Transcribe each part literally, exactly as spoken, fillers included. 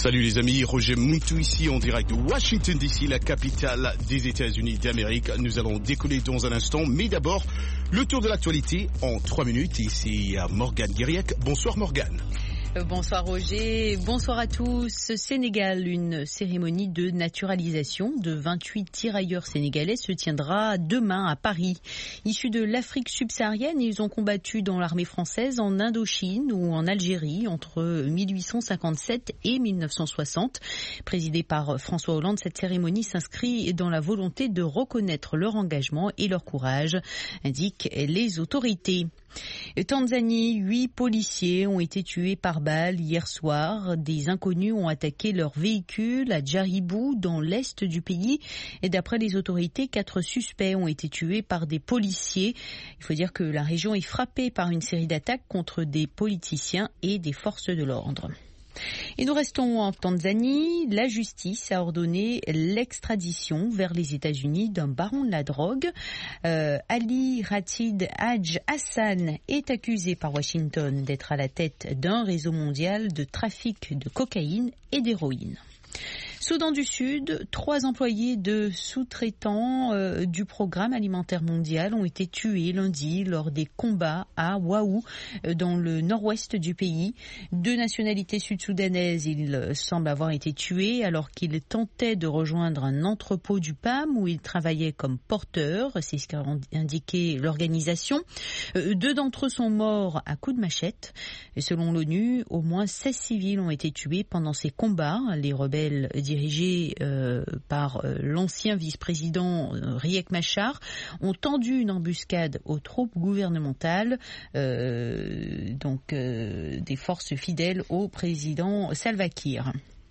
Salut les amis, Roger Muntu ici en direct de Washington D C, la capitale des États-Unis d'Amérique. Nous allons décoller dans un instant, mais d'abord, le tour de l'actualité en trois minutes. Ici Morgane Guiriec. Bonsoir Morgane. Bonsoir Roger, bonsoir à tous. Sénégal, une cérémonie de naturalisation de vingt-huit tirailleurs sénégalais se tiendra demain à Paris. Issus de l'Afrique subsaharienne, ils ont combattu dans l'armée française en Indochine ou en Algérie entre mille huit cent cinquante-sept et mille neuf cent soixante. Présidée par François Hollande, cette cérémonie s'inscrit dans la volonté de reconnaître leur engagement et leur courage, indiquent les autorités. Tanzanie, huit policiers ont été tués par balle hier soir. Des inconnus ont attaqué leur véhicule à Djaribou, dans l'est du pays. Et d'après les autorités, quatre suspects ont été tués par des policiers. Il faut dire que la région est frappée par une série d'attaques contre des politiciens et des forces de l'ordre. Et nous restons en Tanzanie. La justice a ordonné l'extradition vers les États-Unis d'un baron de la drogue. Euh, Ali Rachid Hadj Hassan est accusé par Washington d'être à la tête d'un réseau mondial de trafic de cocaïne et d'héroïne. Soudan du Sud, trois employés de sous-traitants euh, du programme alimentaire mondial ont été tués lundi lors des combats à Waou, euh, dans le nord-ouest du pays. Deux nationalités sud-soudanaises, ils semblent avoir été tués alors qu'ils tentaient de rejoindre un entrepôt du P A M où ils travaillaient comme porteurs, c'est ce qu'a indiqué l'organisation. Euh, deux d'entre eux sont morts à coups de machette. Et selon l'ONU, au moins seize civils ont été tués pendant ces combats. Les rebelles dirigés euh, par euh, l'ancien vice-président euh, Riek Machar, ont tendu une embuscade aux troupes gouvernementales, euh, donc euh, des forces fidèles au président Salva Kiir.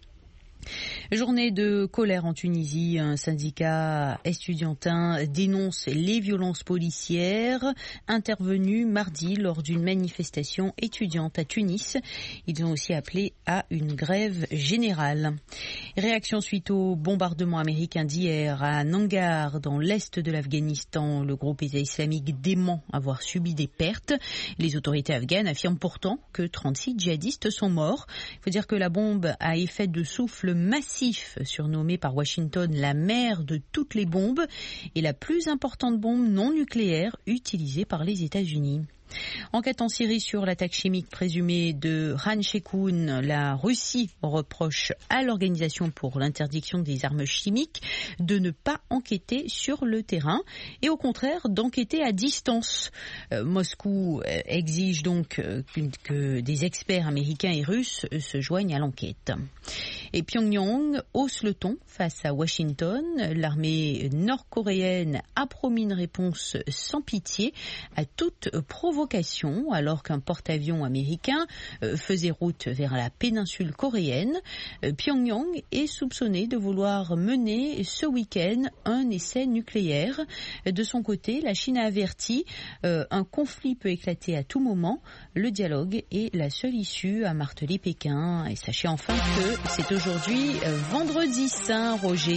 Journée de colère en Tunisie, un syndicat estudiantin dénonce les violences policières intervenues mardi lors d'une manifestation étudiante à Tunis. Ils ont aussi appelé à une grève générale. Réaction suite au bombardement américain d'hier à Nangarhar dans l'est de l'Afghanistan. Le groupe État islamique dément avoir subi des pertes. Les autorités afghanes affirment pourtant que trente-six djihadistes sont morts. Il faut dire que la bombe à effet de souffle massif, surnommée par Washington la mère de toutes les bombes, est la plus importante bombe non nucléaire utilisée par les États-Unis. Enquête en Syrie sur l'attaque chimique présumée de Khan Sheikhoun. La Russie reproche à l'Organisation pour l'interdiction des armes chimiques de ne pas enquêter sur le terrain et au contraire d'enquêter à distance. Euh, Moscou exige donc que, que des experts américains et russes se joignent à l'enquête. Et Pyongyang hausse le ton face à Washington. L'armée nord-coréenne a promis une réponse sans pitié à toute provocation alors qu'un porte-avions américain faisait route vers la péninsule coréenne. Pyongyang est soupçonné de vouloir mener ce week-end un essai nucléaire. De son côté, la Chine a averti euh, un conflit peut éclater à tout moment. Le dialogue est la seule issue, a martelé Pékin. Et sachez enfin que c'est aujourd'hui euh, vendredi saint, Roger.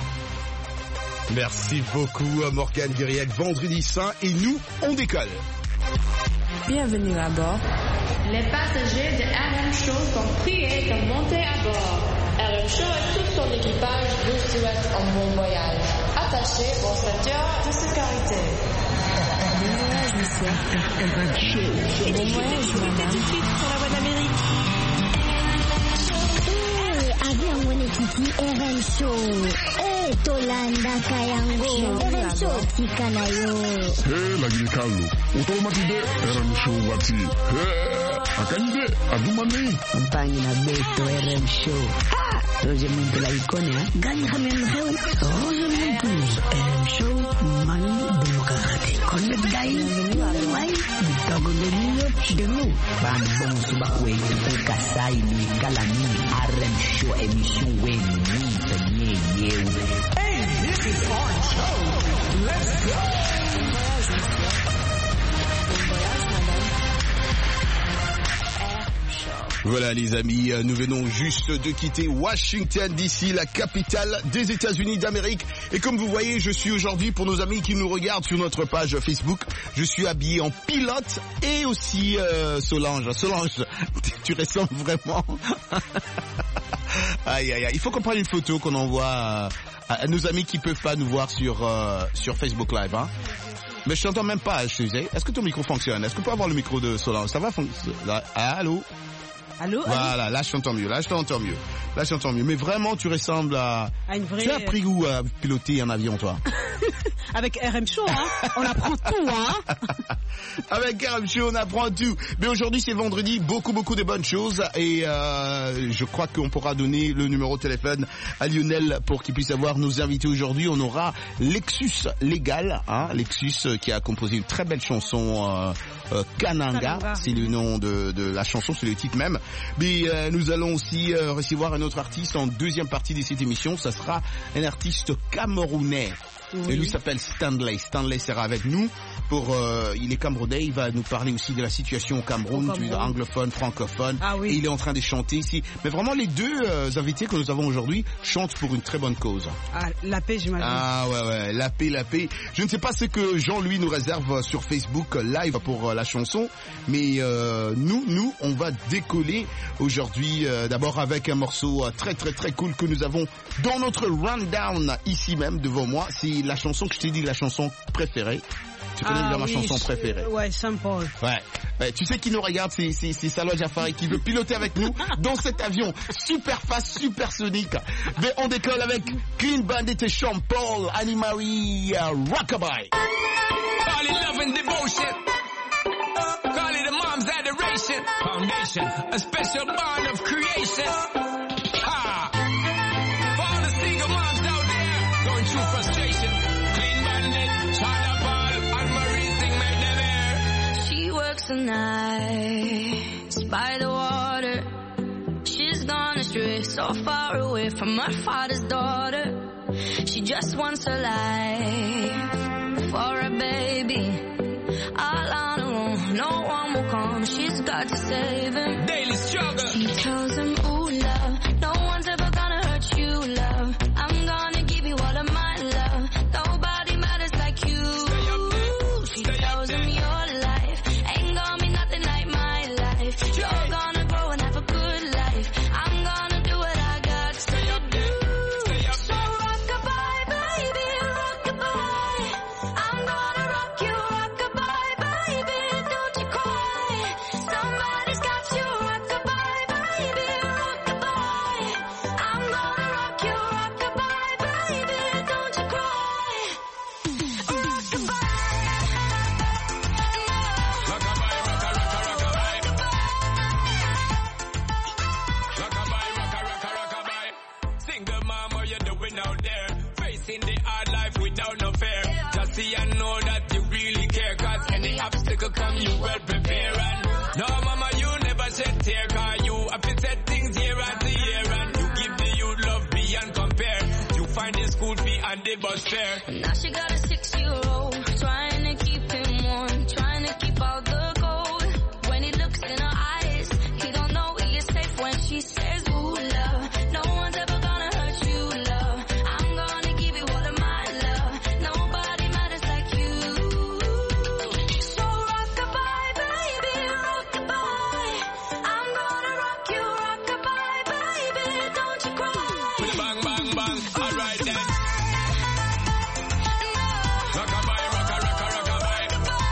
Merci beaucoup à Morgane Guiriec. Vendredi saint et nous, on décolle. Bienvenue à bord. Les passagers de R M Show sont priés de monter à bord. R M Show et tout son équipage vous souhaitent un bon voyage. Attachez vos ceintures de sécurité. Bon voyage, monsieur. R M Show. Bon voyage, madame. Tout de suite sur la voie d'Amérique. Avion mwenyekiti R M Show. Eh, Tolanda Kayango. R M Show tikanayo. Eh, lagi kalu. Utomatide R M Show wati. Eh, akanje adumani. Kampanye na beto R M Show. Ah, Roger Muntu la ikone ha. Gani khamen khaw. Roger Muntu R M Show mani demokrati. Connect guy. Why? Dogo delu delu. Bambong subakwe kasai ni kalani R M Show emission we ni tanye yeu. Hey, this is our show. Let's go. Voilà les amis, nous venons juste de quitter Washington D C, la capitale des États-Unis d'Amérique. Et comme vous voyez, je suis aujourd'hui, pour nos amis qui nous regardent sur notre page Facebook, je suis habillé en pilote et aussi euh, Solange. Solange, tu ressembles vraiment... Aïe, aïe, aïe. Il faut qu'on prenne une photo qu'on envoie à, à nos amis qui peuvent pas nous voir sur euh, sur Facebook Live, hein. Mais je t'entends même pas, je disais. Est-ce que ton micro fonctionne? Est-ce qu'on peut avoir le micro de Solange? Ça va fonctionner? Allô? Allô? Voilà, là je t'entends mieux, là je t'entends mieux. Là je t'entends mieux. Mais vraiment, tu ressembles à... à une vraie... Tu as appris où à piloter un avion, toi? Avec R M Show, hein. On apprend tout, hein. Avec R M Show, on apprend tout. Mais aujourd'hui, c'est vendredi, beaucoup, beaucoup de bonnes choses. Et euh, je crois qu'on pourra donner le numéro de téléphone à Lionel pour qu'il puisse avoir nos invités aujourd'hui. On aura Lexus Légal, hein, Lexus qui a composé une très belle chanson... Euh, Euh, Kananga, c'est le nom de, de la chanson, c'est le titre même. Mais euh, nous allons aussi euh, recevoir un autre artiste en deuxième partie de cette émission. Ça sera un artiste camerounais. Oui. Et lui s'appelle Stanley. Stanley sera avec nous pour. Euh, il est camerounais. Il va nous parler aussi de la situation au Cameroun, au Cameroun. Du anglophone, francophone. Ah oui. Et il est en train de chanter ici. Mais vraiment, les deux euh, invités que nous avons aujourd'hui chantent pour une très bonne cause. Ah, la paix, j'imagine. Ah ouais, ouais, la paix, la paix. Je ne sais pas ce que Jean-Louis nous réserve sur Facebook Live pour euh, la chanson, mais euh, nous, nous, on va décoller aujourd'hui euh, d'abord avec un morceau euh, très, très, très cool que nous avons dans notre rundown ici même devant moi. C'est la chanson que je t'ai dit, la chanson préférée. Tu connais ah, bien oui, ma chanson préférée. Ouais, Saint-Paul. Ouais. ouais. Tu sais qui nous regarde, c'est, c'est, c'est Salwa Jafari qui veut piloter avec nous dans cet avion super fast, super sonique. Mais on décolle avec Clean Bandit et Sean Paul, Annie Marie, uh, Rockabye. Call it love and devotion. Call it a mom's adoration. Foundation, a special bond of creation. Ha! For all the single moms out there going through frustration. Clean Bandit, China Paul, Anne Marie sing make them air. She works the nights by the water. She's gone astray, so far away from her father's daughter. She just wants her life for a baby. All on her own, no one will come. She's got to save him. Daily struggle. She tells him, ooh, love, no one's ever gonna hurt you, love. I'm gonna give you all of my love. Nobody matters like you. Stay up there. She Stay tells him your life ain't gonna be nothing like my life. You're yeah. gonna grow and have a good life. I'm gonna do what I got to Stay up there. Stay up so rock-a-bye, baby, rock-a-bye. I'm gonna rock you, rock-a-bye, baby, don't you cry. Somebody's got you, rock-a-bye, baby, rock-a-bye. I'm gonna rock you, rock-a-bye, baby, don't you cry. Rock-a-bye. Rockabye, rocka, rocka, rockabye. Rockabye, rocka, rocka, rockabye. Single mom, what you doing out there? Facing the hard life without no fear. Just see and know that you really care. Cause any obstacle come, you well prepare. And no, mama, you never shed tear. Cause you have to set things year after year. And you give the youth love beyond compare. You find the school fee and the bus fare. Now she got a six-year-old, trying to keep him warm, trying to keep out the cold. When he looks in her eyes, he don't know he is safe when she says, ooh, love, no one's ever gonna hurt you, love. I'm gonna give you all of my love. Nobody matters like you. So rock-a-bye, baby, rock-a-bye. I'm gonna rock you, rock-a-bye, baby, don't you cry. Bang, bang, bang. Alright then. Rockabye, rocka, rocka, rockabye.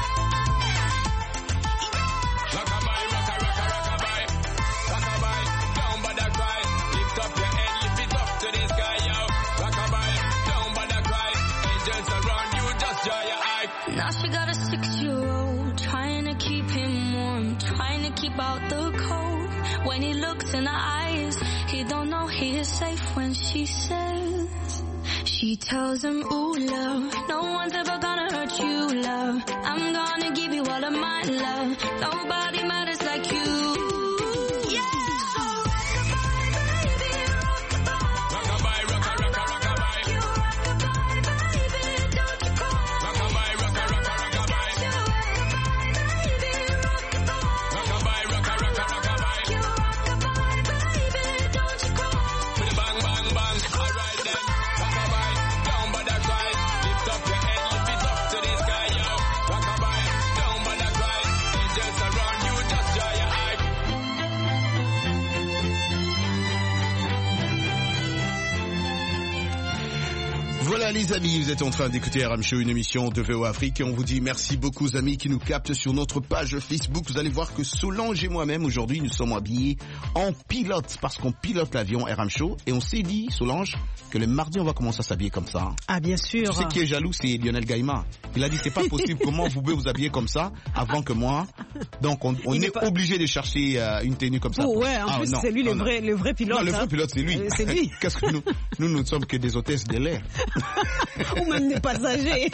Rockabye, rocka, rocka, rockabye. Rockabye, down by the cry. Lift up your head, lift it up to the sky, yo. Rockabye, down by the cry. Angels around you, just dry your eye. Now she got a six-year-old, trying to keep him warm, trying to keep out the cold. When he looks in her eyes, he don't know he is safe when she says, she tells him, ooh, love, no one's ever gonna hurt you, love. I'm gonna give you all of my love. Nobody matters like you. Yeah! So rock-a-bye, baby, rock-a-bye. Rockabye, rocka, rocka, rockabye. You rock-a-bye, baby, don't you cry. Rockabye, rocka, rocka, rockabye. You rock-a-bye, baby, rock-a-bye. Rockabye, rocka, rocka, rockabye. You rock-a-bye, baby, don't you cry. Bang, bang, bang. Alright then. Rockabye, down by the cry. Lift up your les amis, vous êtes en train d'écouter R M Show, une émission de V O Afrique, et on vous dit merci beaucoup aux amis qui nous captent sur notre page Facebook. Vous allez voir que Solange et moi-même aujourd'hui nous sommes habillés en pilote parce qu'on pilote l'avion R M Show, et on s'est dit, Solange, que le mardi on va commencer à s'habiller comme ça. Ah bien sûr. Tu sais qui est jaloux, c'est Lionel Gaïma. Il a dit c'est pas possible, comment vous pouvez vous habiller comme ça avant que moi. Donc on, on est, est pas... obligé de chercher euh, une tenue comme ça. Oh ouais, en ah, plus non, c'est lui non, le vrai non. le vrai pilote. Non, le vrai hein. pilote c'est lui. Euh, c'est lui. Qu'est-ce que nous nous nous ne sommes que des hôtesses de l'air. Ou même des passagers.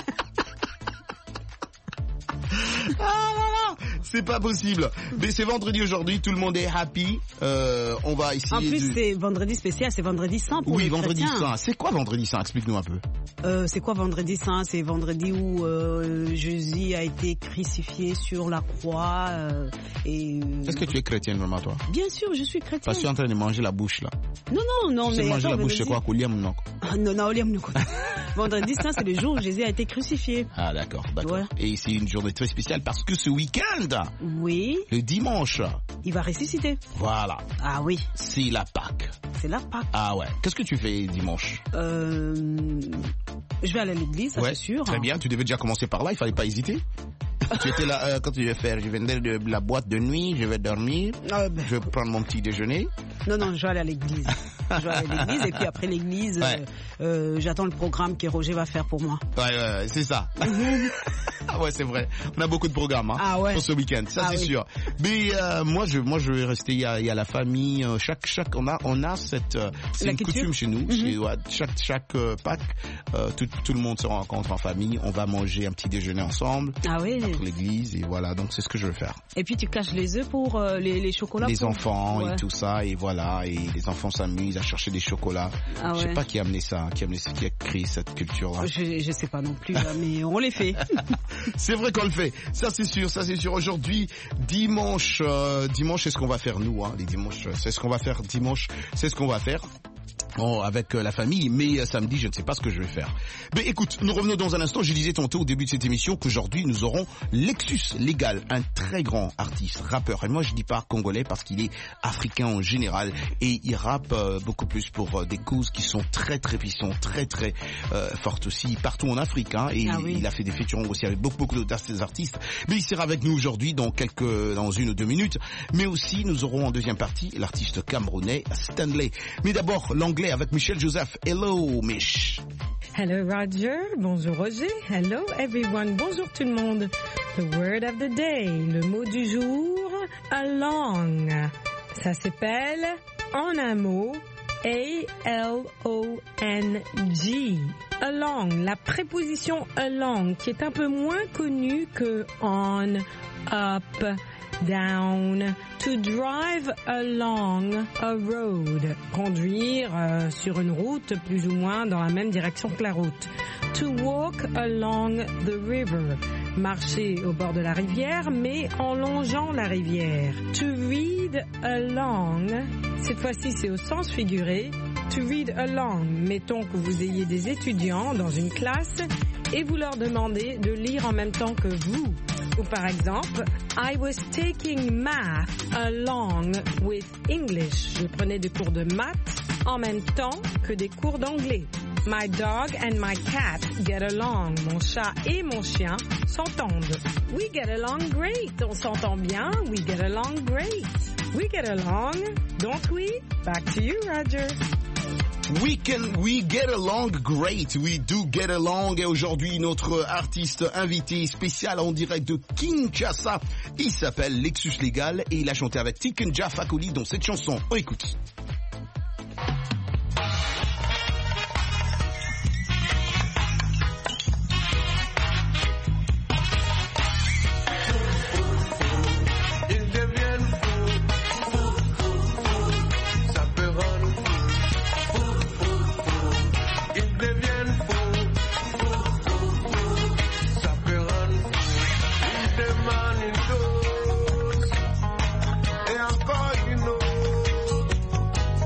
Ah là là, c'est pas possible. Mais c'est vendredi aujourd'hui, tout le monde est happy. Euh, on va essayer. En plus, de... c'est vendredi spécial, c'est vendredi saint pour oui, les vendredi chrétiens. saint. C'est quoi vendredi saint? Explique-nous un peu. Euh, c'est quoi vendredi saint? C'est vendredi où euh, Jésus a été crucifié sur la croix. Euh, et. Euh... Est-ce que tu es chrétienne, maman, toi? Bien sûr, je suis chrétienne. Parce que tu es en train de manger la bouche là. Non, non, non, tu mais. Tu manger attends, la bouche, c'est quoi? Kouliam non? Non, non, Kouliam non. Vendredi saint, c'est le jour où Jésus a été crucifié. Ah d'accord, d'accord. Ouais. Et c'est une journée très spéciale parce que ce week-end, oui, le dimanche, il va ressusciter. Voilà. Ah oui. C'est la Pâque. C'est la Pâque. Ah ouais. Qu'est-ce que tu fais dimanche? Euh, je vais aller à l'église, ça ouais, c'est sûr. Très bien. Tu devais déjà commencer par là. Il fallait pas hésiter. Tu étais là euh, quand tu devais faire. Je viendrai de la boîte de nuit. Je vais dormir. Ah, ben. Je vais prendre mon petit déjeuner. Non non, je vais aller à l'église. Je vais aller à l'église et puis après l'église, ouais. euh, euh, j'attends le programme que Roger va faire pour moi. Ouais, ouais, c'est ça. Ah ouais, c'est vrai. On a beaucoup de programmes hein, ah ouais. pour ce week-end, ça ah c'est oui. sûr. Mais euh, moi, je, moi, je vais rester. Il y a, il y a la famille. Euh, chaque, chaque, on a, on a cette, euh, c'est la une culture. coutume chez nous. Mm-hmm. C'est, ouais, chaque, chaque euh, Pâques, euh, tout, tout le monde se rencontre en famille. On va manger un petit déjeuner ensemble. Ah oui. Après l'église et voilà. Donc c'est ce que je veux faire. Et puis tu caches les œufs pour euh, les, les chocolats. Les pour... enfants ouais. et tout ça et voilà. Et les enfants s'amusent à chercher des chocolats. Ah ouais. Je sais pas qui a amené ça, qui a amené, qui a créé cette culture-là. Je, je sais pas non plus, là, mais on les fait. C'est vrai qu'on le fait. Ça c'est sûr, ça c'est sûr. Aujourd'hui, dimanche, euh, dimanche, c'est ce qu'on va faire nous. Hein, les dimanches, c'est ce qu'on va faire dimanche, c'est ce qu'on va faire. Bon, avec euh, la famille, mais euh, samedi, je ne sais pas ce que je vais faire. Mais écoute, nous revenons dans un instant. Je disais tantôt au début de cette émission qu'aujourd'hui, nous aurons Lexus Legal, un très grand artiste, rappeur. Et moi, je dis pas congolais parce qu'il est africain en général et il rappe euh, beaucoup plus pour euh, des causes qui sont très très puissantes, très très euh, fortes aussi partout en Afrique. Hein, et ah oui. il a fait des featuring aussi avec beaucoup beaucoup d'autres artistes. Mais il sera avec nous aujourd'hui dans quelques, dans une ou deux minutes. Mais aussi, nous aurons en deuxième partie l'artiste camerounais Stanley. Mais d'abord, l'anglais avec Michel Joseph. Hello, Mich. Hello, Roger. Bonjour, Roger. Hello, everyone. Bonjour, tout le monde. The word of the day. Le mot du jour, along. Ça s'appelle, en un mot, A L O N G. Along. La préposition along, qui est un peu moins connue que on, up, down. To drive along a road. Conduire euh, sur une route plus ou moins dans la même direction que la route. To walk along the river. Marcher au bord de la rivière, mais en longeant la rivière. To read along. Cette fois-ci, c'est au sens figuré. To read along. Mettons que vous ayez des étudiants dans une classe et vous leur demandez de lire en même temps que vous. Ou par exemple, I was taking math along with English. Je prenais des cours de maths en même temps que des cours d'anglais. My dog and my cat get along. Mon chat et mon chien s'entendent. We get along great. On s'entend bien. We get along great. We get along, don't we? Back to you, Roger. We can, we get along great. We do get along. Et aujourd'hui, notre artiste invité spécial en direct de Kinshasa, il s'appelle Lexus Legal et il a chanté avec Tikenja Fakoly dans cette chanson. On écoute. Et encore, you know,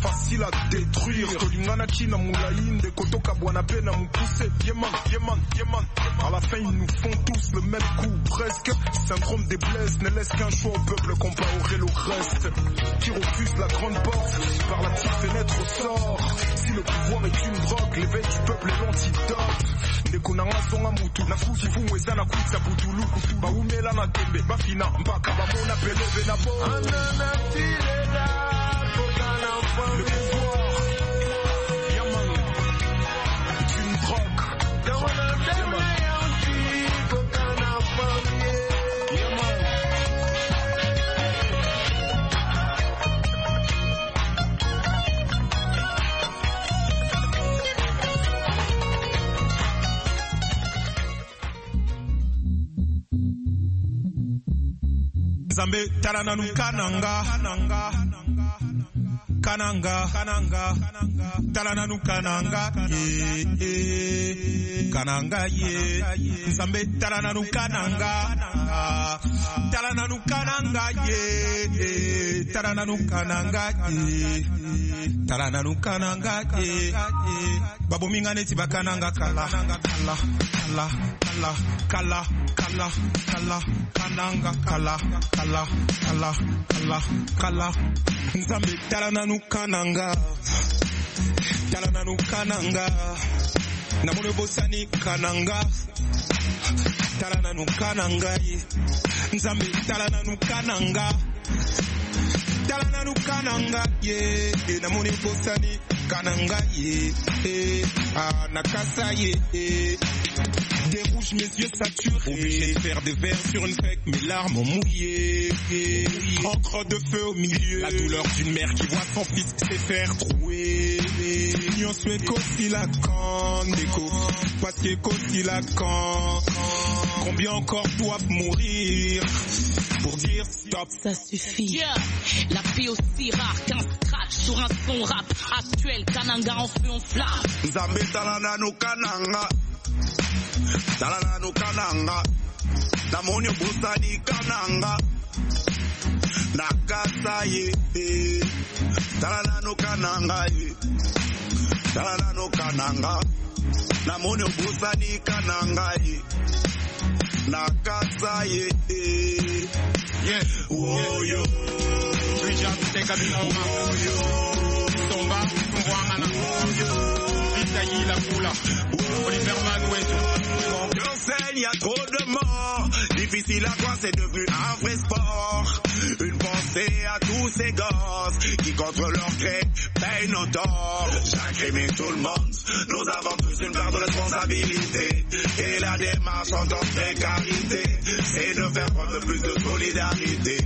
facile à détruire. Tolingana qui na moulaïne, kotoka bwana pe na mukuse. Yeman, yeman, yeman. À la fin, ils nous font tous le même coup, presque. Syndrome des blesses ne laisse qu'un choix au peuple comparé au reste. Qui refuse la grande porte, par la petite fenêtre sort. Si le pouvoir est une drogue, l'éveil du peuple est l'antidote. Ndekunanga songa mutu, na fuki fumweza na kuitsa putulu. Baumela na tembe, bafina, mbaka, bamona peleve na bo. Anana tilela, kokana fami. Le pouvoir, yaman, est une drogue. Yaman, kokana fami. Yaman. Zambe talana nu kananga kananga kananga kananga talana nu kananga ye kananga ye Zambe talana nu kananga talana nu kananga ye talana nu kananga ye talana nu kananga ye babu mingane tibakananga kala kala kala kala kala kala kala kananga kala kala kala kala kala Nzambe talana nu kananga talana nu kananga namone bosani kananga talana nu kananga Nzambe talana nu kananga talana nu kananga ye namone bosani kananga ye ah nakasa ye. Des rouges, mes yeux saturés. Obligé de faire des vers sur une feuille, mes larmes ont mouillé. Encre de feu au milieu. La douleur d'une mère qui voit son fils se faire trouer. Union sué qu'aussi la canne. Parce que qu'aussi la canne. Combien encore doivent mourir pour dire stop? Ça suffit. Yeah. La paix aussi rare qu'un scratch sur un son rap actuel. Kananga en feu en flamme. Zambe talana no kananga. Talana no kananga, namoni busani kananga, nakasa ye. Talana no kananga ye, talana no kananga, namoni busani kananga ye, nakasa ye. Yeah, oh yo, Trisha teka binoma, oh yo, Tomba, Mwangana, oh yo, Isaïe la Poula, Oliver Manuel. Il y a trop de morts, difficile à croire, c'est devenu un vrai sport. Une pensée à tous ces gosses qui contre leur gré payent nos torts. J'incrimine tout le monde, nous avons tous une part de responsabilité. Et la démarche en tant que précarité, c'est de faire preuve de plus de solidarité.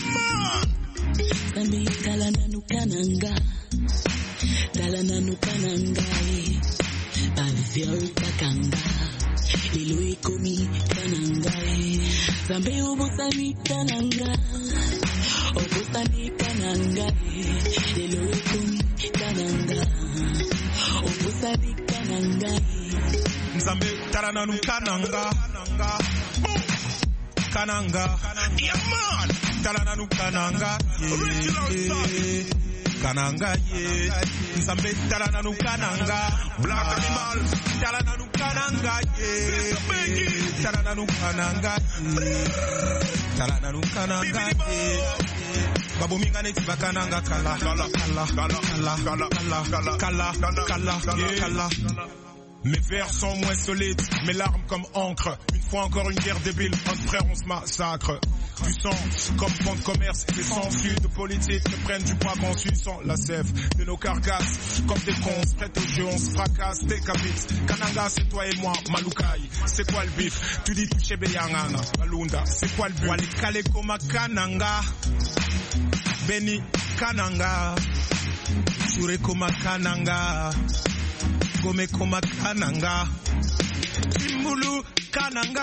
Zambe talana nu kananga, talana nu kananga, baviol takanga. Lelo ekomi kananga Zambe obosani kananga Obosani kananga Lelo ekomi kananga Obosani kananga Zambe talana nu kananga Kananga Yaman talana nu kananga Kananga ye Zambe talana nu kananga Black Animal talana nu kananga ye talana nu kananga talana nu kananga ye babu mingane tibakananga kala kala kala kala kala kala kala kala kala. Mes vers sont moins solides, mes larmes comme encre. Une fois encore une guerre débile, entre frères on se massacre. Du sang comme fond de commerce, les sangsues de politique ne prennent du poids qu'on suit sans la sève de nos carcasses. Comme des cons, prêts au jeu, on se fracasse, décapite. Kananga, c'est toi et moi, Malukai. C'est quoi le bif? Tu dis touché Beyanganga, Balunda. C'est quoi le but? Wali kale koma Kananga, Beni Kananga, Shure koma Kananga. Gome koma Kananga, Timbulu Kananga,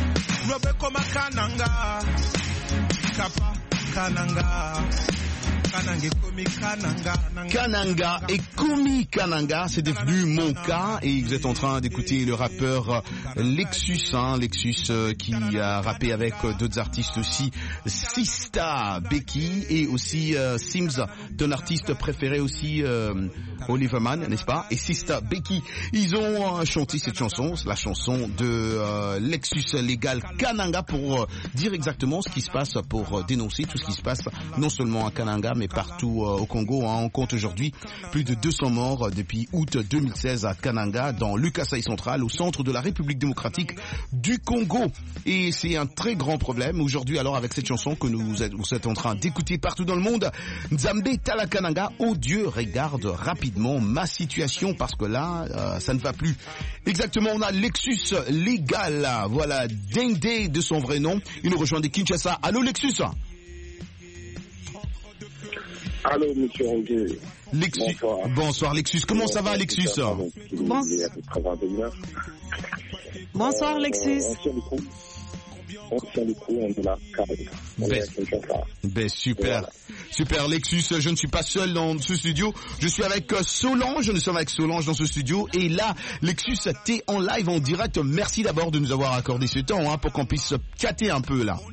Robe koma Kananga, Kapa Kananga, Kananga et Komi Kananga, c'est devenu mon cas et vous êtes en train d'écouter le rappeur Lexus, hein, Lexus euh, qui a rappé avec euh, d'autres artistes aussi, Sista Becky et aussi euh, Sims, ton artiste préféré aussi, euh, Oliverman, n'est-ce pas? Et Sista Becky, ils ont euh, chanté cette chanson, la chanson de euh, Lexus Légal Kananga pour euh, dire exactement ce qui se passe, pour euh, dénoncer tout ce qui se passe non seulement à Kananga mais partout euh, au Congo. Hein. On compte aujourd'hui plus de deux cents morts euh, depuis août deux mille seize à Kananga, dans le Kasaï central, au centre de la République démocratique du Congo. Et c'est un très grand problème aujourd'hui. Alors avec cette chanson que nous êtes, vous êtes en train d'écouter partout dans le monde, Nzambe Tala Kananga, oh Dieu, regarde rapidement ma situation parce que là, euh, ça ne va plus. Exactement, on a Lexus Légal, voilà, Dende de son vrai nom. Il nous rejoint de Kinshasa. Allô Lexus? Allô, monsieur Roger. Lexus. Bonsoir. Bonsoir Lexus. Comment ça va Lexus? Bonsoir. Bonsoir Lexus. On tient le coup, on est là, carré. Ben, ben super, voilà. Super Lexus, je ne suis pas seul dans ce studio, je suis avec Solange, nous sommes avec Solange dans ce studio, et là, Lexus, t'es en live, en direct, merci d'abord de nous avoir accordé ce temps, hein, pour qu'on puisse chatter un peu là.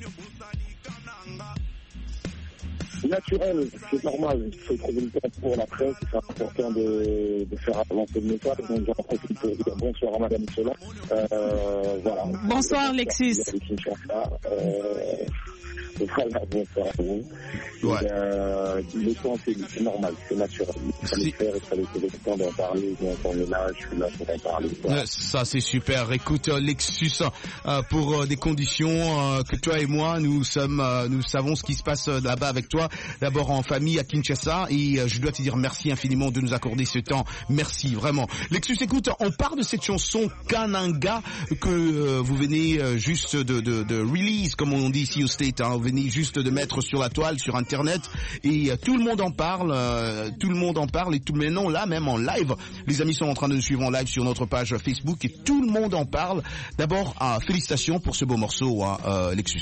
Naturel, c'est normal, il faut trouver le temps pour la presse, c'est important de, de faire avancer le message, donc j'en profite pour dire bonsoir à Madame Solange. Euh, voilà. Bonsoir Lexus. Euh, voilà, bonsoir à vous. Ouais. Et, euh, le temps, c'est, c'est normal, c'est naturel. Il fallait le faire, il fallait trouver le temps d'en parler, donc on est là, je suis là pour en parler. Voilà. Ça, c'est super. Écoute, Lexus, euh, pour euh, des conditions euh, que toi et moi, nous sommes, euh, nous savons ce qui se passe euh, là-bas avec toi, d'abord en famille à Kinshasa, et euh, je dois te dire merci infiniment de nous accorder ce temps. Merci, vraiment. Lexus, écoute, on parle de cette chanson Kananga que euh, vous venez euh, juste de, de, de release, comme on dit ici au State, hein, vous venez juste de mettre sur la toile, sur Internet, et euh, tout le monde en parle, euh, tout le monde en parle, et tout maintenant là même en live, les amis sont en train de nous suivre en live sur notre page Facebook, et tout le monde en parle. D'abord, euh, félicitations pour ce beau morceau, hein, euh, Lexus.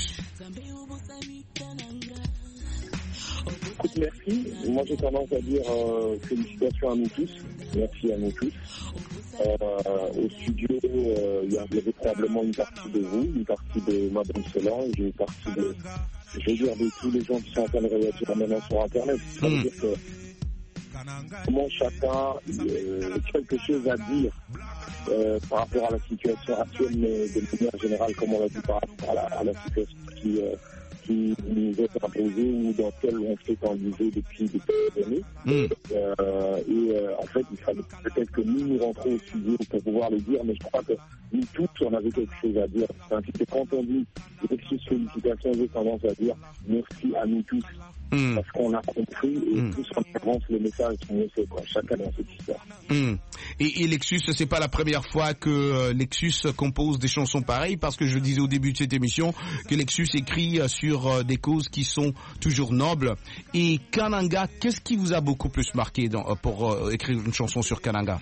Écoute, merci. Moi, j'ai tendance à dire euh, félicitations à nous tous. Merci à nous tous. Euh, au studio, euh, il y avait probablement une partie de vous, une partie de Madame Solange, une partie de, je veux dire, de tous les gens qui sont en train de réagir maintenant sur Internet. Ça veut dire que comment chacun euh, quelque chose à dire euh, par rapport à la situation actuelle, mais de manière générale, comme on l'a dit, par rapport à la, à la situation qui... Euh, qui nous est imposé ou dans lequel on s'est enlisé depuis des années. Mm. Euh, et euh, en fait, il fallait peut-être que nous nous rentrons au studio pour pouvoir le dire, mais je crois que nous tous, on avait quelque chose à dire. Enfin, quand on dit Lexus félicitations, j'ai tendance à dire merci à nous tous. Mm. Parce qu'on a compris et mm. tous on avance le message qu'on sait, quoi, chacun dans cette histoire. Mm. Et, et Lexus, c'est pas la première fois que euh, Lexus compose des chansons pareilles, parce que je disais au début de cette émission que Lexus écrit euh, sur euh, des causes qui sont toujours nobles. Et Kananga, qu'est-ce qui vous a beaucoup plus marqué dans, euh, pour euh, écrire une chanson sur Kananga?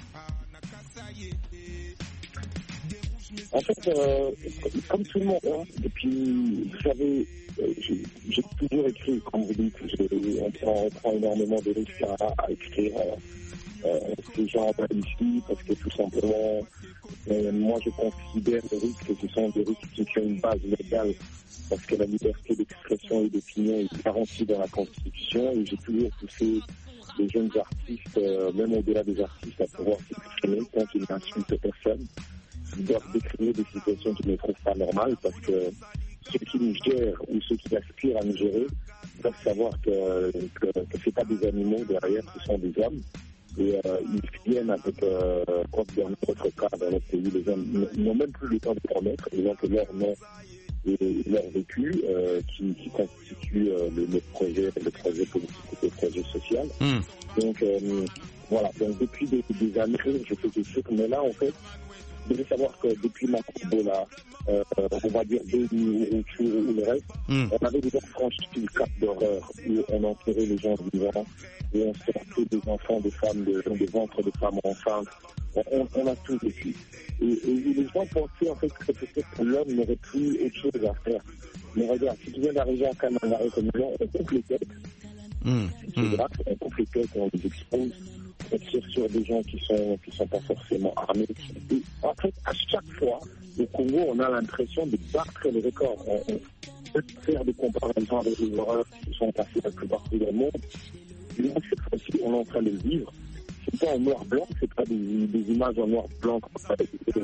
En fait, euh, comme tout le monde, hein, depuis, vous savez, euh, j'ai, j'ai toujours écrit, comme vous dites, j'ai, on, prend, on prend énormément de risques à, à écrire euh, euh, ces gens ici, parce que tout simplement, euh, moi je considère les risques que ce sont des risques qui ont une base légale, parce que la liberté d'expression et d'opinion est garantie dans la Constitution, et j'ai toujours poussé les jeunes artistes, euh, même au-delà des artistes, à pouvoir s'exprimer tant qu'ils n'insultent personne. Ils doivent décrire des situations qu'ils ne trouvent pas normales, parce que ceux qui nous gèrent ou ceux qui aspirent à nous gérer doivent savoir que, que, que ce n'est pas des animaux derrière, ce sont des hommes. Et euh, ils viennent avec, euh, quand dans notre cas, dans notre pays, les hommes n'ont même plus le temps de promettre, ils n'ont que leur nom et leur vécu euh, qui, qui constitue euh, le, le projet, le projet politique, le projet social. Mm. Donc euh, voilà, donc depuis des, des années, je fais des trucs, mais là en fait, vous devez savoir que depuis Makobola, euh, on va dire Béni ou Chou ou le reste, mm. on avait déjà franchi le cap d'horreur où on enterrait les gens vivants et on sortait des enfants, des femmes, de, des ventres de femmes enceintes. On, on a tout vécu. Et, et les gens pensaient en fait que peut-être que l'homme n'aurait plus autre chose à faire. Mais regarde, si tu viens d'arriver à Kananga comme gens, on coupe les têtes. Mmh. C'est mmh. grave, on coupe les têtes, on les expose, on tire sur des gens qui sont qui sont pas forcément armés. Et en fait, à chaque fois, au Congo, on a l'impression de battre les records. On, on peut faire des comparaisons avec les horreurs qui sont passées un peu partout dans le monde. Et là, cette fois-ci, on est en train de le vivre. C'est pas en noir-blanc, c'est pas des, des images en noir-blanc comme ça, avec des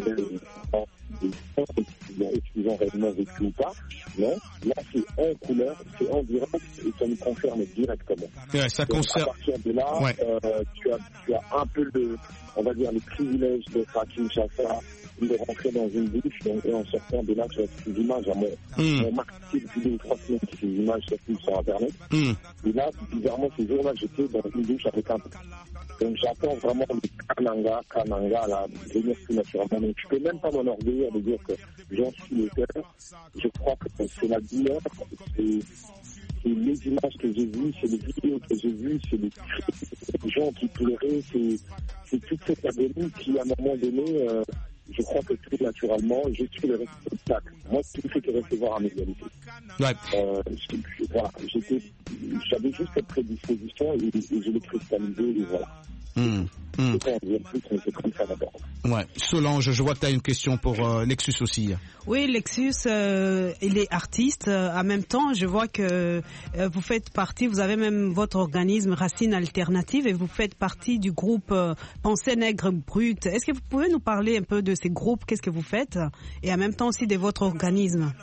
qu'ils ont réellement vécu ou pas. Non, là c'est en couleur, c'est en direct et ça nous concerne directement. Ouais, ça Donc, concerne. À partir de là, ouais. euh, tu, as, tu as un peu de, on va dire, les privilèges d'être à Kinshasa, de rentrer dans une douche, donc, et en sortant de là, tu as ces images à mon, mm. mon marqué depuis deux ou trois semaines que ces images circulent sur Internet. Mm. Et là, bizarrement, ces jours-là, j'étais dans une douche avec un. Donc j'attends vraiment le Kananga, Kananga, là, venir plus naturellement. Donc je peux même pas m'enorgueillir de dire que j'en suis l'auteur. Je crois que c'est la douleur, c'est, c'est les images que j'ai vues, c'est les vidéos que j'ai vues, c'est les, les gens qui pleuraient, c'est, c'est toute cette agonie qui, à un moment donné, euh, je crois que tout naturellement, je suis le responsable. Moi, tout fait que recevoir à mes qualités. Ouais. Euh, je, voilà, j'étais, j'avais juste cette prédisposition et, et je l'ai cristallisé et voilà. Mmh. Mmh. C'est comme ça d'abord. Ouais. Solange, je vois que tu as une question pour euh, Lexus aussi. Oui, Lexus, euh, il est artiste. Euh, en même temps, je vois que euh, vous faites partie, vous avez même votre organisme Racine Alternative et vous faites partie du groupe euh, Pensée Nègre Brute. Est-ce que vous pouvez nous parler un peu de ces groupes, qu'est-ce que vous faites et en même temps aussi de votre organisme?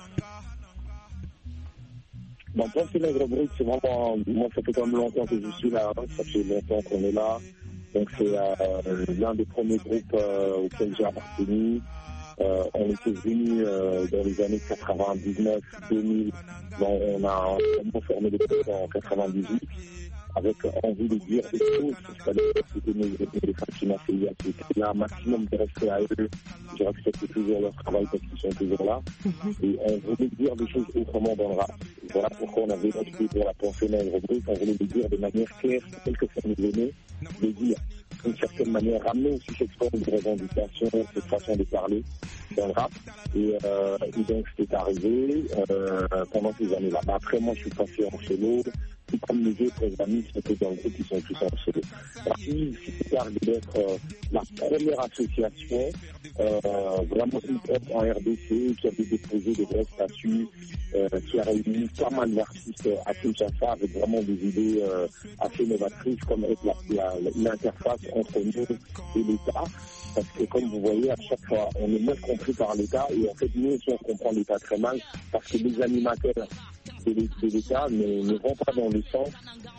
Bon, Pensée Nègre Brute, c'est vraiment, moi ça fait quand même longtemps que je suis là, hein. Ça fait longtemps qu'on est là. Donc c'est euh, l'un des premiers groupes euh, auxquels j'ai appartenu. Euh, on était venus euh, dans les années quatre-vingt-dix-neuf deux mille. Bon, on a formé des groupes en quatre-vingt-dix-huit avec envie de dire des choses. C'était mes femmes qui m'ont fait hier. C'était un maximum de respect à eux. Je respecte toujours leur travail parce qu'ils sont toujours là. Et on voulait dire des choses autrement dans le rap. Voilà pourquoi on avait opté pour la Pensée Nègre Brute. On voulait le dire de manière claire, telle que ça nous venait, de dire d'une certaine manière, ramener aussi cette forme de revendication, cette façon de parler dans le rap. Et, euh, et donc, c'était arrivé euh, pendant ces années-là. Mais après, moi, je suis passé en solo. Tout comme mes autres amis qui étaient dans le groupe, ils sont tous en solo. Puis, c'est tard d'être euh, la première association euh, vraiment hip-hop en R D C qui avait déposé des vrais statuts, euh, qui a réuni pas mal d'artistes à Kinshasa avec vraiment des idées euh, assez novatrices comme être la, la, l'interface entre nous et l'État. Parce que comme vous voyez, à chaque fois, on est mal compris par l'État et en fait, nous aussi, on comprend l'État très mal parce que les animateurs de l'État ne, ne vont pas dans le sens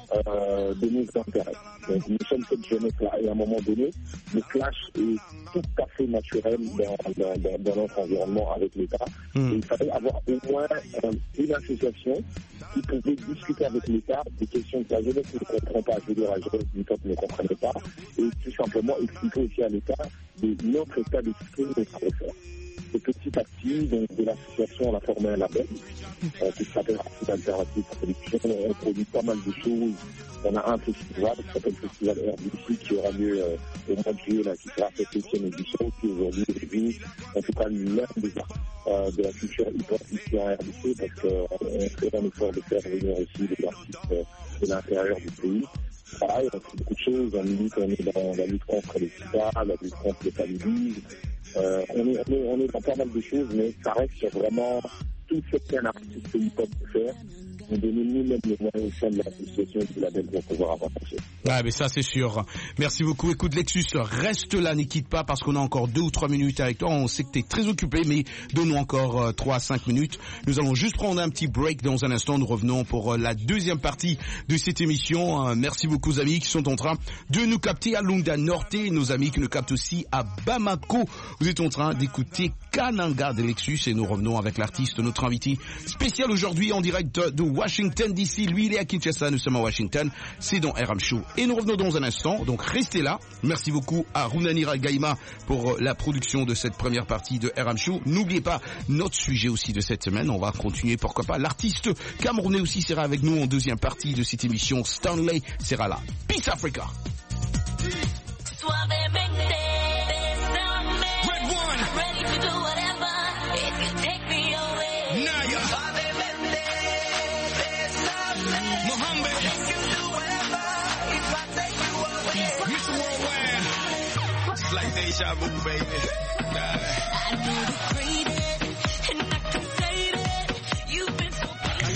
euh, de nos intérêts. Donc nous sommes cette jeunesse-là et à un moment donné, le clash est tout à fait naturel dans, dans, dans, dans notre environnement avec l'État. Mmh. Et il fallait avoir au moins euh, une association qui pouvait discuter avec l'État des questions que la jeunesse ne comprend pas. Je veux dire, la jeunesse du peuple ne comprenait pas et tout simplement expliquer aussi à l'État de notre état d'esprit de ce qu'on fait. Et petit à petit, donc, de l'association, on a formé un label euh, qui s'appelle Racine Alternative Production. On produit pas mal de choses. On a un festival qui s'appelle le Festival R D C qui aura lieu euh, au mois de juillet, là, qui sera cette septième édition, qui aujourd'hui est venu, en tout cas, l'un des arts euh, de la culture hip-hop ici en R D C, parce qu'on fait un effort de faire venir aussi des artistes euh, de l'intérieur du pays. Pareil, on fait beaucoup de choses. On milite, on est dans la lutte contre les sida, la lutte contre le paludisme. Euh, on, est, on, est, on est dans pas mal de choses, mais ça reste vraiment tout ce qu'un artiste hip-hop peut faire. Nous donnons nous-mêmes les moyens au sein de l'association et du label pour pouvoir avancer. Ouais, mais ça c'est sûr. Merci beaucoup. Écoute Lexus, reste là, ne quitte pas parce qu'on a encore deux ou trois minutes avec toi. On sait que tu es très occupé, mais donne-nous encore euh, trois à cinq minutes. Nous allons juste prendre un petit break dans un instant. Nous revenons pour euh, la deuxième partie de cette émission. Euh, merci beaucoup aux amis qui sont en train de nous capter à Lunda Norte, nos amis qui nous captent aussi à Bamako. Vous êtes en train d'écouter Kananga de Lexus et nous revenons avec l'artiste, notre invité spécial aujourd'hui en direct de Washington D C, lui il est à Kinshasa, nous sommes à Washington, c'est dans R M Show. Et nous revenons dans un instant, donc restez là. Merci beaucoup à Runanira Gaïma pour la production de cette première partie de R M Show. N'oubliez pas notre sujet aussi de cette semaine, on va continuer, pourquoi pas. L'artiste camerounais aussi sera avec nous en deuxième partie de cette émission. Stanley sera là. Peace Africa. Mohammed. It's like deja vu, baby. I know it's faded, and I can say that you've been so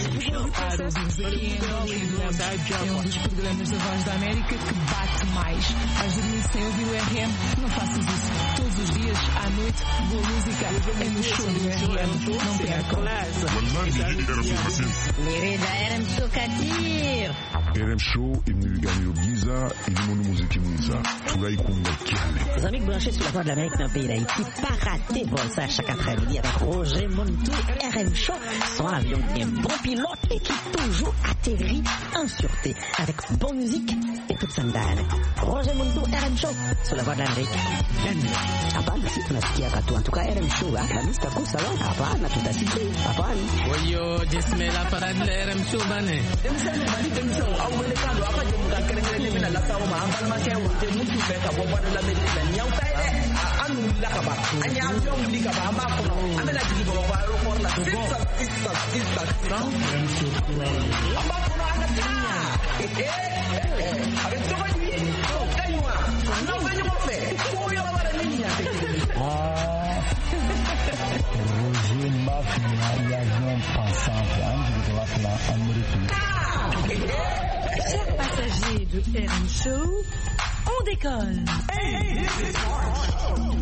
É um dos programas da Voz da América que bate mais. Vais dormir sem ouvir o R M? Não faças isso. Todos os dias, à noite, boa música é no show do R M. Não percam. Querida R M Show Katir. R M Show imnigani Giza ilimono muziki mwiza tunaikunga kiale. Les amis branchés sur la Voix de l'Amérique dans le pays d'Haïti, pas raté pour ça chaque après-midi avec Roger Montou et R M Show. Son avion qui est un bon pilote et qui toujours atterrit en sûreté avec bonne musique et toute sa mdane. Roger Montou, R M Show sur la Voix de l'Amérique. Hapana, si tunasikia katu. En tout cas, R M Show, la mista kusa wa. Hapana, tutasikia. Hapana. Oyo, jismela para de R M Show bane. Awelekando apa jomuka kerengere mina lasa o mahambal ma kya wote mutu be ka bo bada la me la nyaw tay de anu la ka ba anya jom li ka ba ma ko no amela jigi bo ba ro ko la sisa sisa sisa amba ko no ana tinya eh eh avec to ba ni ko kanywa no ba ni mo fe ko yo ba la niña ah Roger Mafia y avion pensant de la Amérique. Chers passagers de R M Show, on décolle. Hey, this is our show.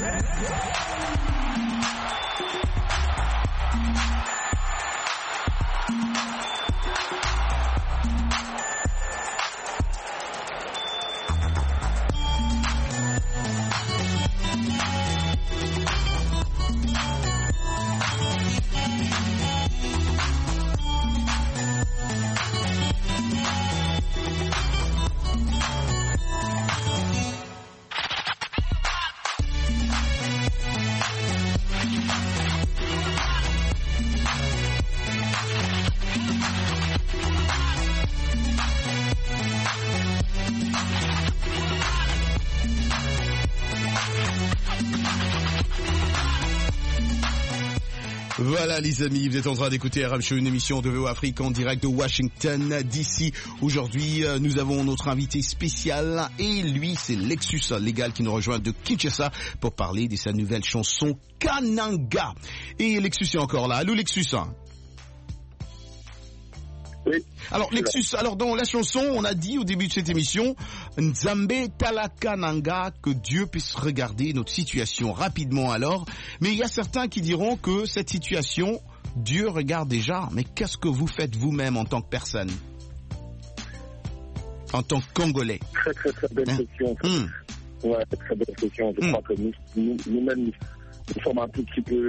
Voilà les amis, vous êtes en train d'écouter R M Show, une émission de V O Afrique en direct de Washington D C. Aujourd'hui, nous avons notre invité spécial et lui, c'est Lexus Légal qui nous rejoint de Kinshasa pour parler de sa nouvelle chanson Kananga. Et Lexus est encore là. Allô Lexus? Oui. Alors Lexus, alors dans la chanson, on a dit au début de cette émission, Nzambe Talakananga, que Dieu puisse regarder notre situation rapidement alors. Mais il y a certains qui diront que cette situation, Dieu regarde déjà. Mais qu'est-ce que vous faites vous-même en tant que personne, en tant que Congolais? Très très très belle hein? question. Mmh. Ouais, très belle question. Je mmh. crois que nous, nous, nous-mêmes, nous sommes un tout petit peu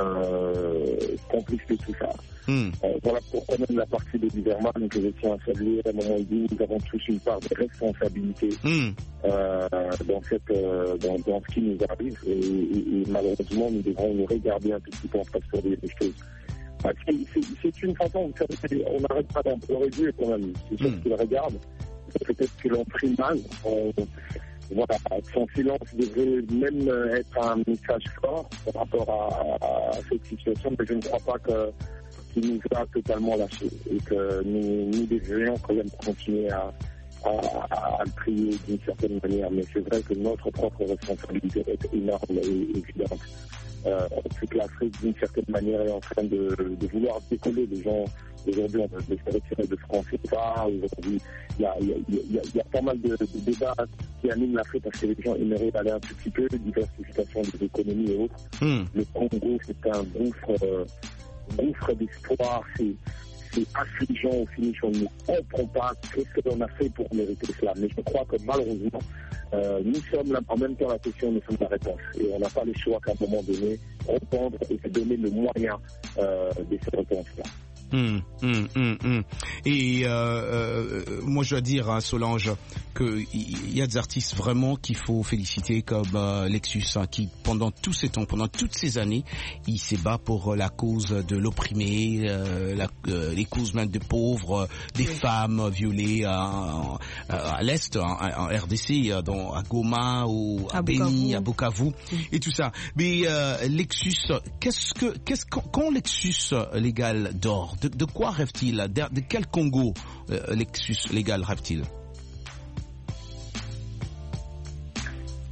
euh, complices de tout ça. Mmh. Euh, voilà pourquoi même la partie de Diverman que je tiens à saluer à un moment où nous avons tous une part de responsabilité mmh. euh, dans, cette, euh, dans, dans ce qui nous arrive et, et, et malheureusement nous devrons nous regarder un tout petit peu en face sur des choses. Parce que c'est, c'est une façon, vous savez, on n'arrête pas d'en pleurer Dieu quand même. C'est sûr mmh. qu'il regarde. Peut-être qu'ils l'ont pris mal. On, voilà, son silence devrait même être un message fort par rapport à, à cette situation, mais je ne crois pas que qui nous a totalement lâchés et que nous, nous devrions quand même continuer à, à, à, à le prier d'une certaine manière. Mais c'est vrai que notre propre responsabilité est énorme et évidente. Euh, toute l'Afrique, d'une certaine manière, est en train de, de vouloir décoller. Les gens, aujourd'hui, on veut se retirer de France et ça. Aujourd'hui, il y a, y, a, y, a, y a pas mal de, de débats qui animent l'Afrique parce que les gens aimeraient aller un tout petit peu, diversification des économies et autres. Mm. Le Congo, c'est un gouffre... Euh, gouffre d'espoir, c'est, c'est affligeant au finish, on ne comprend pas ce que l'on a fait pour mériter cela. Mais je crois que malheureusement, euh, nous sommes là, en même temps la question, nous sommes la réponse. Et on n'a pas le choix qu'à un moment donné, répondre et se donner le moyen euh, de ces réponses-là. Hum, hum, hum, hum. Et euh, euh, moi je dois dire hein, Solange qu'il y a des artistes vraiment qu'il faut féliciter comme euh, Lexus hein, qui pendant tous ces temps, pendant toutes ces années, il s'est bat pour euh, la cause de l'opprimé, euh, la, euh, les causes même de pauvres, euh, des oui. femmes violées à, à, à l'est, en, en R D C, dans, à Goma ou à, à Beni, à Bukavu oui. et tout ça. Mais euh, Lexus, qu'est-ce que, qu'est-ce quand, quand Lexus Légal dort? De, de quoi rêve-t-il? de, de quel Congo euh, Lexus Légal rêve-t-il?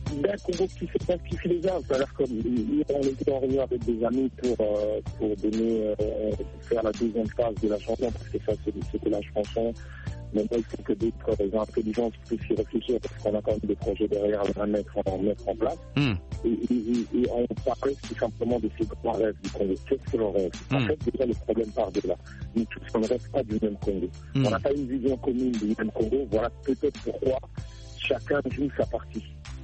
d'un Congo qui se pacifie les uns. C'est-à-dire qu'on était en réunion avec des amis pour, euh, pour donner, euh, faire la deuxième phase de la chanson, parce que ça, c'était la chanson. Maintenant, il faut que d'autres intelligences puissent y réfléchir, parce qu'on a quand même des projets derrière à mettre en, mettre en place. Mm. Et, et, et on parlait tout simplement de ces grands rêves du Congo. Qu'est-ce que l'on rêve? Mm. En fait, déjà, le problème part de là. Nous tous, on ne rêve pas du même Congo. Mm. On n'a pas une vision commune du même Congo. Voilà peut-être pourquoi chacun joue sa partie.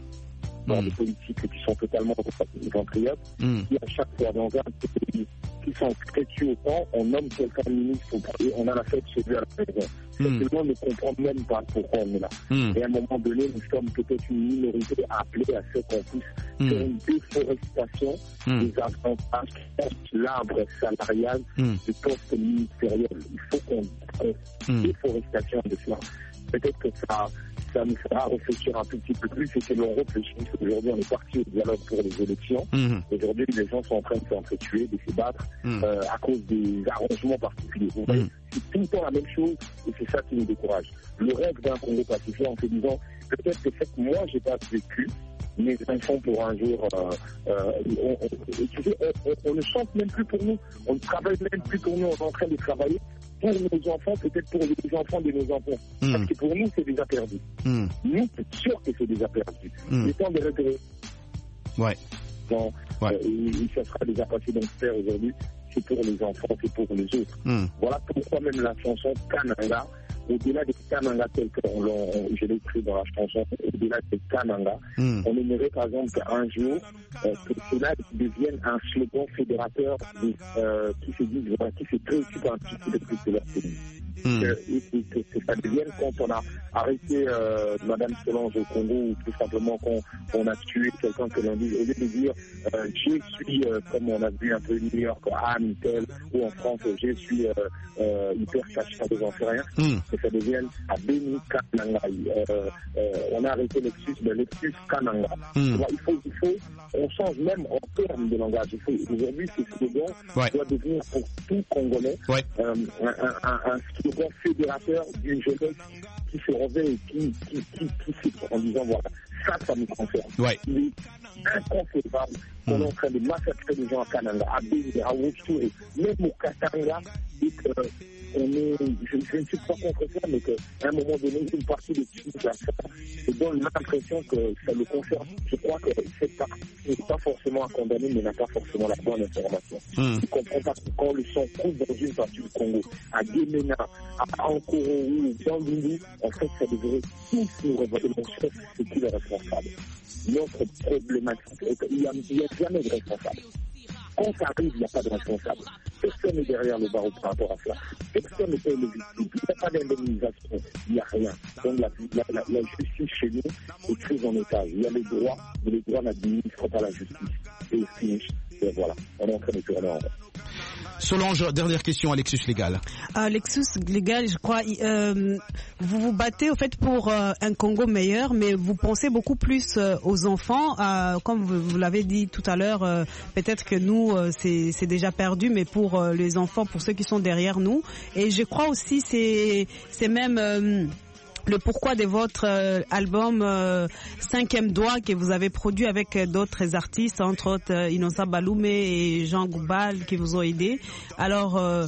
Dans mm. des politiques qui sont totalement patriotes, mm. qui à chaque fois dans un pays qui sont crétus au temps, on nomme quelqu'un ministre et on a la fête chez lui à la maison. Mm. Tout le monde ne comprend même pas pourquoi on est là. Mm. Et à un moment donné, nous sommes peut-être une minorité appelée à ce qu'on puisse mm. faire une déforestation mm. des avantages, l'arbre salarial mm. des postes ministériels. Il faut qu'on fasse une mm. déforestation de cela. Peut-être que ça, ça nous fera réfléchir un tout petit peu plus et que l'on réfléchisse. Aujourd'hui, on est parti au dialogue pour les élections. Mmh. Aujourd'hui, les gens sont en train de s'entretuer, de se battre mmh. euh, à cause des arrangements particuliers. Vous voyez, mmh. c'est tout le temps la même chose et c'est ça qui nous décourage. Le rêve d'un Congo pacifié en se disant, peut-être que c'est que moi, j'ai pas vécu, mes enfants pour un jour, euh, euh, on, on, tu sais, on, on, on ne chante même plus pour nous, on ne travaille même plus pour nous, on est en train de travailler pour nos enfants, peut-être pour les enfants de nos enfants. Mm. Parce que pour nous, c'est déjà perdu. Mm. Nous, c'est sûr que c'est déjà perdu. Mm. Le temps de regret. Ouais. Donc, ouais. Euh, et, et ça sera déjà passé dans le faire aujourd'hui. C'est pour les enfants, c'est pour les autres. Mm. Voilà pourquoi même la chanson Kananga, au-delà des Kananga tels que on, on, je l'ai écrit dans la chanson, au-delà des Kananga, mm. on aimerait par exemple qu'un jour, euh, que cela devienne un slogan fédérateur de, euh, qui se dit, voilà, qui se préoccupe un petit peu plus de leur pays. Mmh. Que, et, et que, que ça devienne quand on a arrêté euh, Madame Solange au Congo, ou tout simplement quand on a tué quelqu'un que l'on dit, au lieu de dire euh, je suis, euh, comme on a vu un peu New York, à Amitel, ou en France, je suis euh, euh, hyper caché, j'en sais rien, mmh. que ça devienne à Beni Kananga. Euh, euh, on a arrêté Lexus, mais Lexus Kananga. Mmh. Il faut, il faut, on change même en termes de langage. Il faut, aujourd'hui, ce slogan ouais. doit devenir pour tout Congolais ouais. euh, un, un, un, un slogan fédérateur d'une jeunesse qui se réveille, qui, qui, qui, qui, qui en disant voilà, ça, ça nous concerne. Ouais. Il est inconcevable qu'on mmh. est en train de massacrer les gens à Kananga, à Béni, à Wotsu, même au Katanga, et que on est, je, je ne suis pas contre ça, mais qu'à un moment donné, une partie des petits ça se donne l'impression que ça le concerne. Je crois que cette partie n'est pas forcément à condamner, mais n'a pas forcément la bonne information. Mm. Je ne comprends pas que quand le sang coule dans une partie du Congo, à Guémena, à Ankoro ou dans Lungu, en fait, ça devrait tous nous révéler. Mon chef, c'est qui le responsable. Notre problématique est qu'il n'y a, a jamais de responsable. Quand ça arrive, il n'y a pas de responsable. Personne n'est derrière le barreau par rapport à cela. Personne ne paye le justice. Il n'y a pas d'indemnisation. Il n'y a rien. Donc la, la, la, la justice chez nous est prise en otage. Il y a les droits, mais les droits n'administrent pas la justice. Et finish. Et voilà. On est en train de tourner en rond. Solange, dernière question, Alexus Légal. Euh, Alexus Légal, je crois, euh, vous vous battez au fait pour euh, un Congo meilleur, mais vous pensez beaucoup plus euh, aux enfants. Euh, comme vous, vous l'avez dit tout à l'heure, euh, peut-être que nous, euh, c'est, c'est déjà perdu, mais pour euh, les enfants, pour ceux qui sont derrière nous. Et je crois aussi, c'est, c'est même... Euh, le pourquoi de votre euh, album euh, Cinquième Doigt que vous avez produit avec euh, d'autres artistes, entre autres euh, Innocent Baloumé et Jean Goubal qui vous ont aidé. Alors, euh,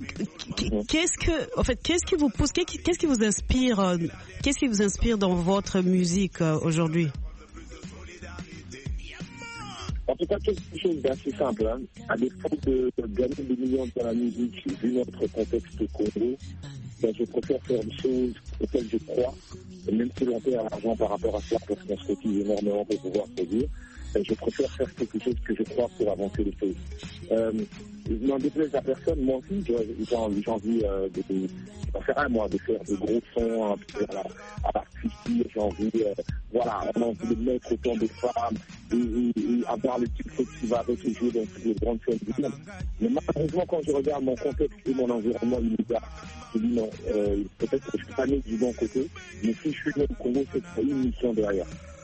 qu'est-ce que, en fait, qu'est-ce qui vous pousse, qu'est-ce qui vous inspire, euh, qu'est-ce qui vous inspire dans votre musique euh, aujourd'hui? En tout cas, quelque chose d'assez simple. Hein. À défaut de, de gagner des millions dans la musique, vu notre contexte de Congo, ben, je préfère faire des choses auxquelles je crois, et même si l'on perd l'argent par rapport à cela, parce qu'on se cotise énormément pour pouvoir produire, ben, je préfère faire quelque chose que je crois pour avancer les choses. Euh, n'en déplaise à personne, moi aussi, j'ai envie euh, de, de, de faire un mois, de faire de gros sons un peu à la, à l'artistique, j'ai envie, euh, voilà, on a envie de mettre autant de femmes et, et, et avoir le succès qui va avec les jeux dans toutes les grandes scènes du monde. Mais malheureusement, quand je regarde mon contexte et mon environnement immédiat, je dis non, euh, peut-être que je suis pas né du bon côté, mais si je suis né au Congo, c'est qu'il y a une mission derrière.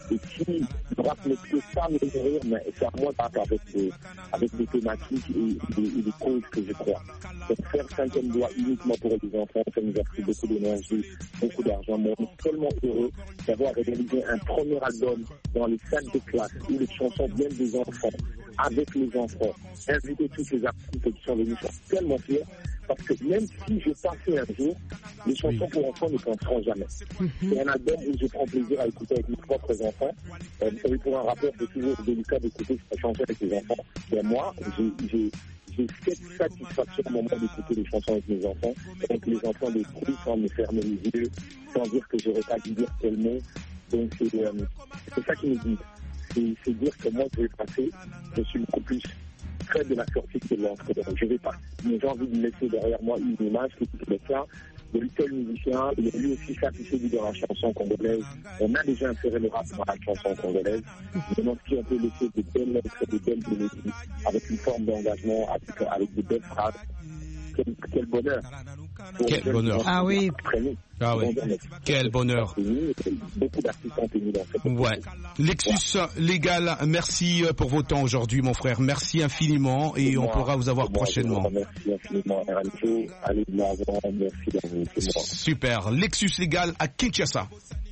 Et si le rap ne peut pas me nourrir, mais c'est à moi de rap avec des, avec des thématiques et des, et des causes que je crois. Donc faire cinquième doigt uniquement pour les enfants, ça nous a pris beaucoup d'énergie, beaucoup d'argent. Mais on est tellement heureux d'avoir réalisé un premier album dans les salles de classe où les chansons viennent des enfants, avec les enfants, inviter tous les artistes qui sont venus, je suis tellement fier. Parce que même si je passais un jour, les chansons pour enfants ne passeront jamais. Mm-hmm. C'est un album où je prends plaisir à écouter avec mes propres enfants. Euh, vous savez, pour un rappeur, c'est toujours délicat d'écouter sa chanson avec les enfants. Mais moi, j'ai, j'ai, j'ai cette satisfaction au moment d'écouter les chansons avec mes enfants. Donc les enfants l'écoutent sans me fermer les yeux, sans dire que j'aurais pas dû dire tel mot. Donc c'est, euh, c'est ça qui me dit. C'est, c'est dire que moi, je vais passer, je suis beaucoup plus près de la sortie de l'entre. Je vais pas. Mais j'ai envie de laisser derrière moi une image qui est le cas de tel musicien. Il est lui aussi satisfait dans la chanson congolaise. On a déjà inséré le rap dans la chanson congolaise. Maintenant, si on peut laisser des belles lettres, des belles mélodies, avec une forme d'engagement, avec, avec des belles phrases, quel, quel bonheur. Quel bonheur. Ah oui. Ah oui. Quel bonheur. Beaucoup d'artistes ont été mis dans cette Ouais. Lexus Légal, merci pour vos temps aujourd'hui, mon frère. Merci infiniment et on pourra vous avoir prochainement. Merci infiniment. Allez de l'avant. Merci d'avoir été moi. Super. Lexus Légal à Kinshasa.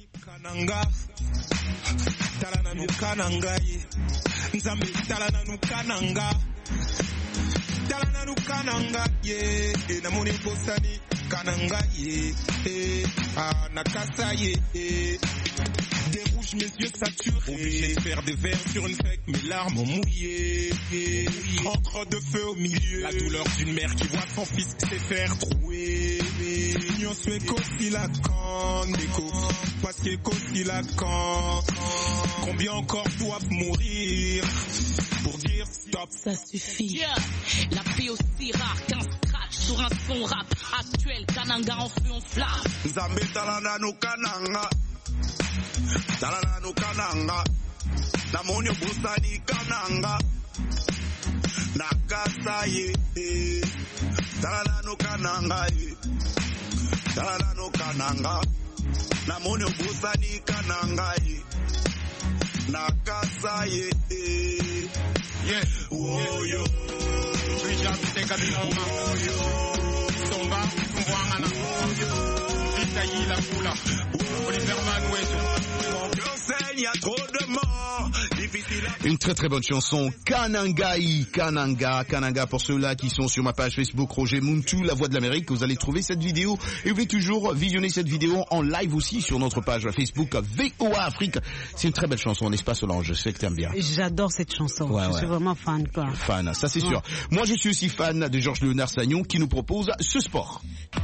Talana kananga ye na moni posani kananga ye ah nakasa ye des rouges mes yeux saturés obligé de faire des vers sur une fake mes larmes ont mouillé entre deux feux au milieu la douleur d'une mère qui voit son fils se faire trouer Nyo sue kosi la canne déco parce que kosi la canne combien encore doivent mourir pour dire stop. Ça suffit. Yeah. La paix aussi rare qu'un scratch sur un son rap actuel. Kananga en feu en flamme. Zambe talana no kananga. Talana no kananga. Namonyo busani kananga. Nakasa ye. Talana no kananga ye. Talana no kananga. Namonyo busani kananga ye. Nakasa ye. Yeah, oh yo, Rija Biteka Binonga, Songa, Mwangana, Vita Yila Kula, Oliver Manueso. Il y a trop de morts. Une très très bonne chanson, Kanangai, Kananga, Kananga pour ceux-là qui sont sur ma page Facebook Roger Muntu, la voix de l'Amérique. Vous allez trouver cette vidéo et vous pouvez toujours visionner cette vidéo en live aussi sur notre page Facebook V O A Afrique. C'est une très belle chanson, n'est-ce pas Solange? Je sais que t'aimes bien. J'adore cette chanson, ouais, je ouais. suis vraiment fan quoi. Fan, ça c'est ouais. sûr. Moi je suis aussi fan de Georges Léonard Sagnon qui nous propose ce sport.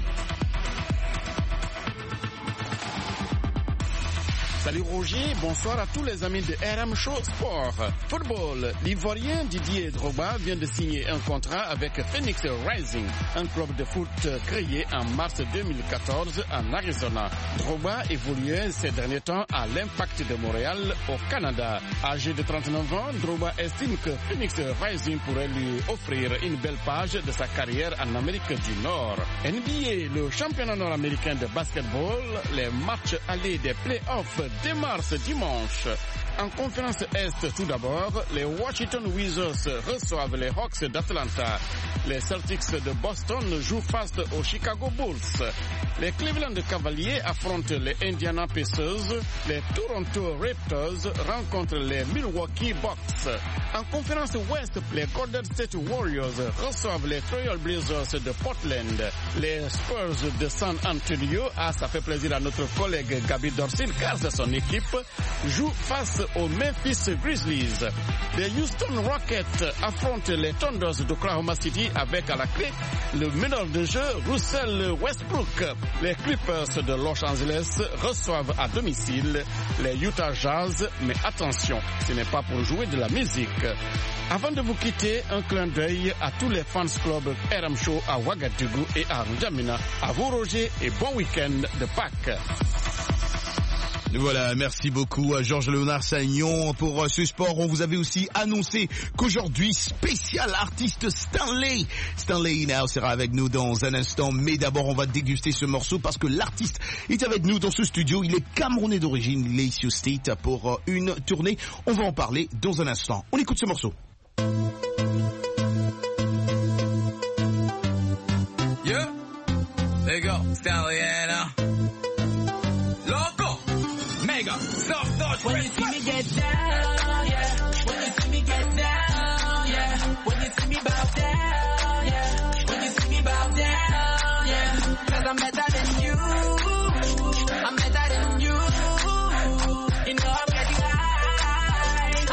Salut Roger, bonsoir à tous les amis de R M Show Sport. Football, l'Ivoirien Didier Drogba vient de signer un contrat avec Phoenix Rising, un club de foot créé en mars deux mille quatorze en Arizona. Drogba évoluait ces derniers temps à l'Impact de Montréal au Canada. Âgé de trente-neuf ans, Drogba estime que Phoenix Rising pourrait lui offrir une belle page de sa carrière en Amérique du Nord. N B A, le championnat nord-américain de basketball, les matchs allés des playoffs démarrent ce dimanche. En conférence Est, tout d'abord, les Washington Wizards reçoivent les Hawks d'Atlanta. Les Celtics de Boston jouent face aux Chicago Bulls. Les Cleveland Cavaliers affrontent les Indiana Pacers. Les Toronto Raptors rencontrent les Milwaukee Bucks. En conférence Ouest, les Golden State Warriors reçoivent les Trail Blazers de Portland. Les Spurs de San Antonio, ah ça fait plaisir à notre collègue Gabi Dorsin car son équipe joue face aux Memphis Grizzlies. Les Houston Rockets affrontent les Thunders d'Oklahoma City avec à la clé le meneur de jeu Russell Westbrook. Les Clippers de Los Angeles reçoivent à domicile les Utah Jazz, mais attention, ce n'est pas pour jouer de la musique. Avant de vous quitter, un clin d'œil à tous les fans club R M Show à Ouagadougou et à N'Djamena. À vous Roger et bon week-end de Pâques. Voilà, merci beaucoup à Georges Léonard Sagnon pour ce sport. On vous avait aussi annoncé qu'aujourd'hui, spécial artiste Stanley. Stanley Inao sera avec nous dans un instant, mais d'abord on va déguster ce morceau parce que l'artiste est avec nous dans ce studio. Il est camerounais d'origine, il est ici au State pour une tournée. On va en parler dans un instant. On écoute ce morceau. Yeah, there you go, Stanley Inao. Soft touch, when you see me get down, yeah. When you see me get down, yeah. When you see me bow down, yeah. When you see me bow down, yeah. Cause I'm better than you. I'm better than you. You know I'm getting high.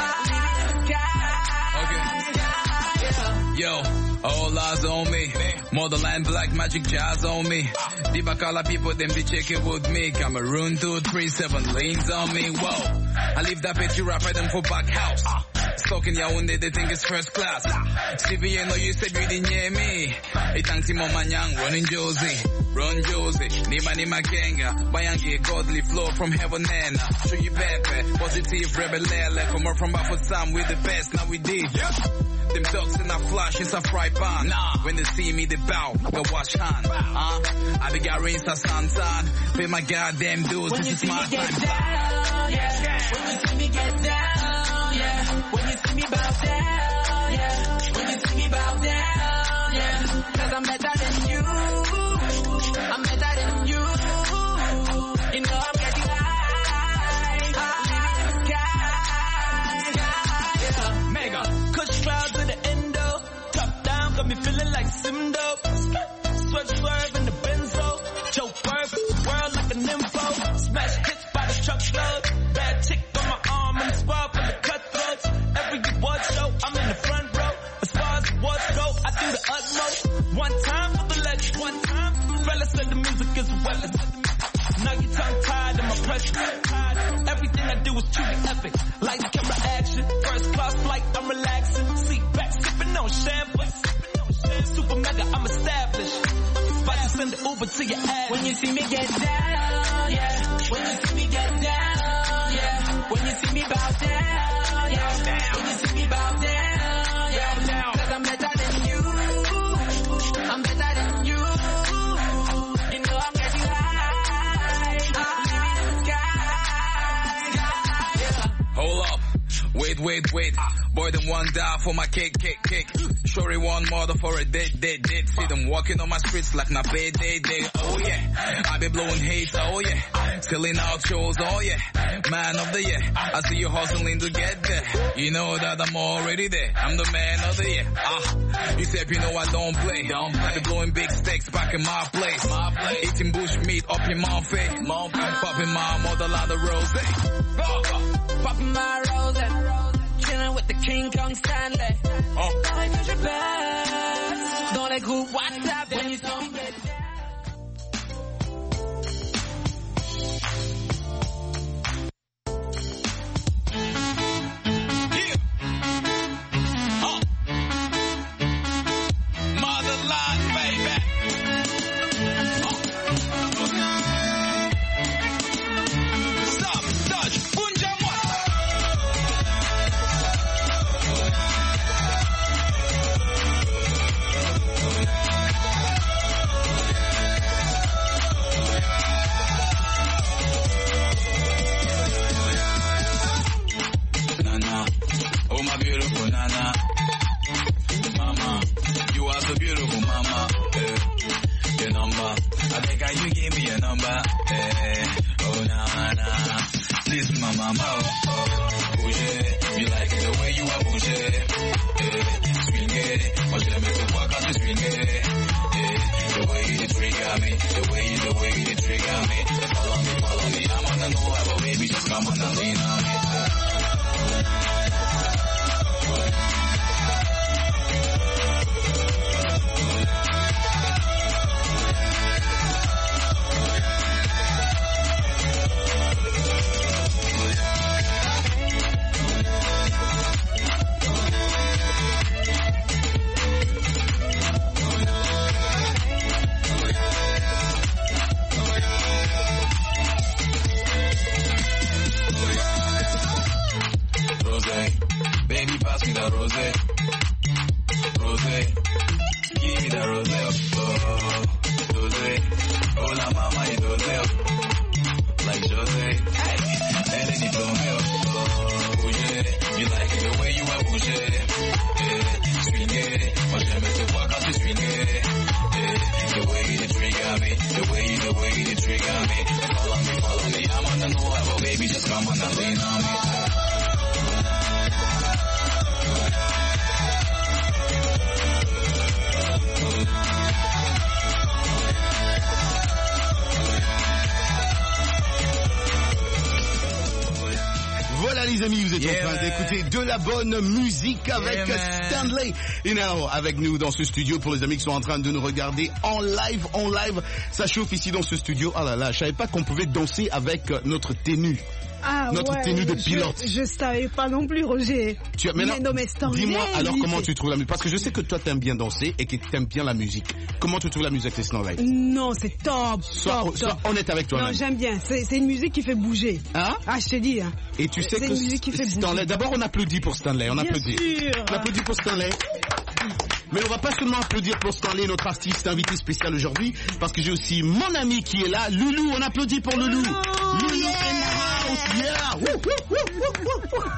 High. Okay. Yo, all eyes on me. Motherland black magic jazz on me. The Bacala people, them be checking with me. Cameroon two, three, seven lanes on me. Whoa. I leave that petty rapper them for back house. Stuck in Yaoundé, they think it's first class. C V A know you said you didn't hear me. It thanks him on Manyang, running Josie. Run Josie, Nima Nima Kenga. Bayangi, godly flow from heaven and show you pepe. Positive rebel lele. Come up from Bafo Sam with the best, now we did. Them ducks in a flash, it's a fry pan. Nah. When they see me, they bow, go wash hand. Uh, I be got rains to suntan. Pay my goddamn dues, this is my time. Down, yeah. When you see me get down, yeah. When you see me bow down, yeah. When you see me bow down, yeah. Cause I'm better than you. I'm better than you. You know I'm getting high. High. High. Yeah. Mega. Kush clouds in the endo. Top down, got me feeling like Simdo. Swerve, swerve in the benzo. Joe Burp, world like a nympho. Smash hits by the truckload. Bad chick on my arm and spar for the cutthroats. Every award show, I'm in the front row. As far as awards go, I do the utmost. One time for the legend, one time. Fella said the music is a weapon. Now you tongue tied and my pressure. Everything I do is truly epic. Lights, camera, action. First class flight, I'm relaxing. Seat back, sipping on champagne. Super mega, I'm established. About to send the Uber to your ass. When you see me get down, yeah. When you see me get down, yeah. When you see me bow down, yeah. When you see me bow down, yeah. Cause I'm better than you. I'm better than you. You know I'm getting high. High. Hold up. Wait, wait, wait. More than one die for my cake, cake, cake. Shorty one mother for a dead, dead, dead. See them walking on my streets like na bad day, day. Oh yeah, I be blowing hate, oh yeah. Selling out shows, oh yeah. Man of the year, I see you hustling to get there. You know that I'm already there. I'm the man of the year. Ah, you said you know I don't play. Don't play. I be blowing big stacks back in my place. My place. Eating bush meat up in my face. Popping my motherland of rose. Oh. Popping my rose. Chilling with the King Kong Stanley. Oh. Dans les groupes WhatsApp, when you saw me get down. Rosé, baby, pass me that rosé. Rosé, give me that rosé. Oh, rosé, oh la mama is rosé. Like Jose, and then you blow me up. Oh, bouger, you like it the way you are bouger. Yeah, swingé, moi j'aime te voir quand tu swingé. Yeah, the way you trigger me, the way you, the way you trigger me. Follow me, follow me, I'm on the move, but baby just come on and lean on me. Voilà les amis, vous êtes yeah, en train d'écouter de la bonne musique avec yeah, Stanley You know, avec nous dans ce studio. Pour les amis qui sont en train de nous regarder en live, en live, ça chauffe ici dans ce studio. Ah là là, je savais pas qu'on pouvait danser avec notre tenue. Ah, notre ouais, tenue de pilote. Je, je savais pas non plus, Roger. Tu as, mais non, non, mais dis-moi alors comment tu trouves la musique. Parce que je sais que toi t'aimes bien danser et que t'aimes bien la musique. Comment tu trouves la musique avec Stanley? Non, c'est top, sois, top, sois top. honnête avec toi. Non, j'aime bien. C'est, c'est une musique qui fait bouger. Hein? Ah, je te dis. Hein. Et tu sais c'est que une musique qui fait Stanley. bouger. D'abord, on applaudit pour Stanley. On bien applaudit. Sûr. On applaudit pour Stanley. Mais on va pas seulement applaudir pour Stanley, notre artiste invité spécial aujourd'hui, parce que j'ai aussi mon ami qui est là, Loulou. On applaudit pour Loulou. Oh, Loulou yeah. in the house, yeah. Woo, woo, woo, woo, woo.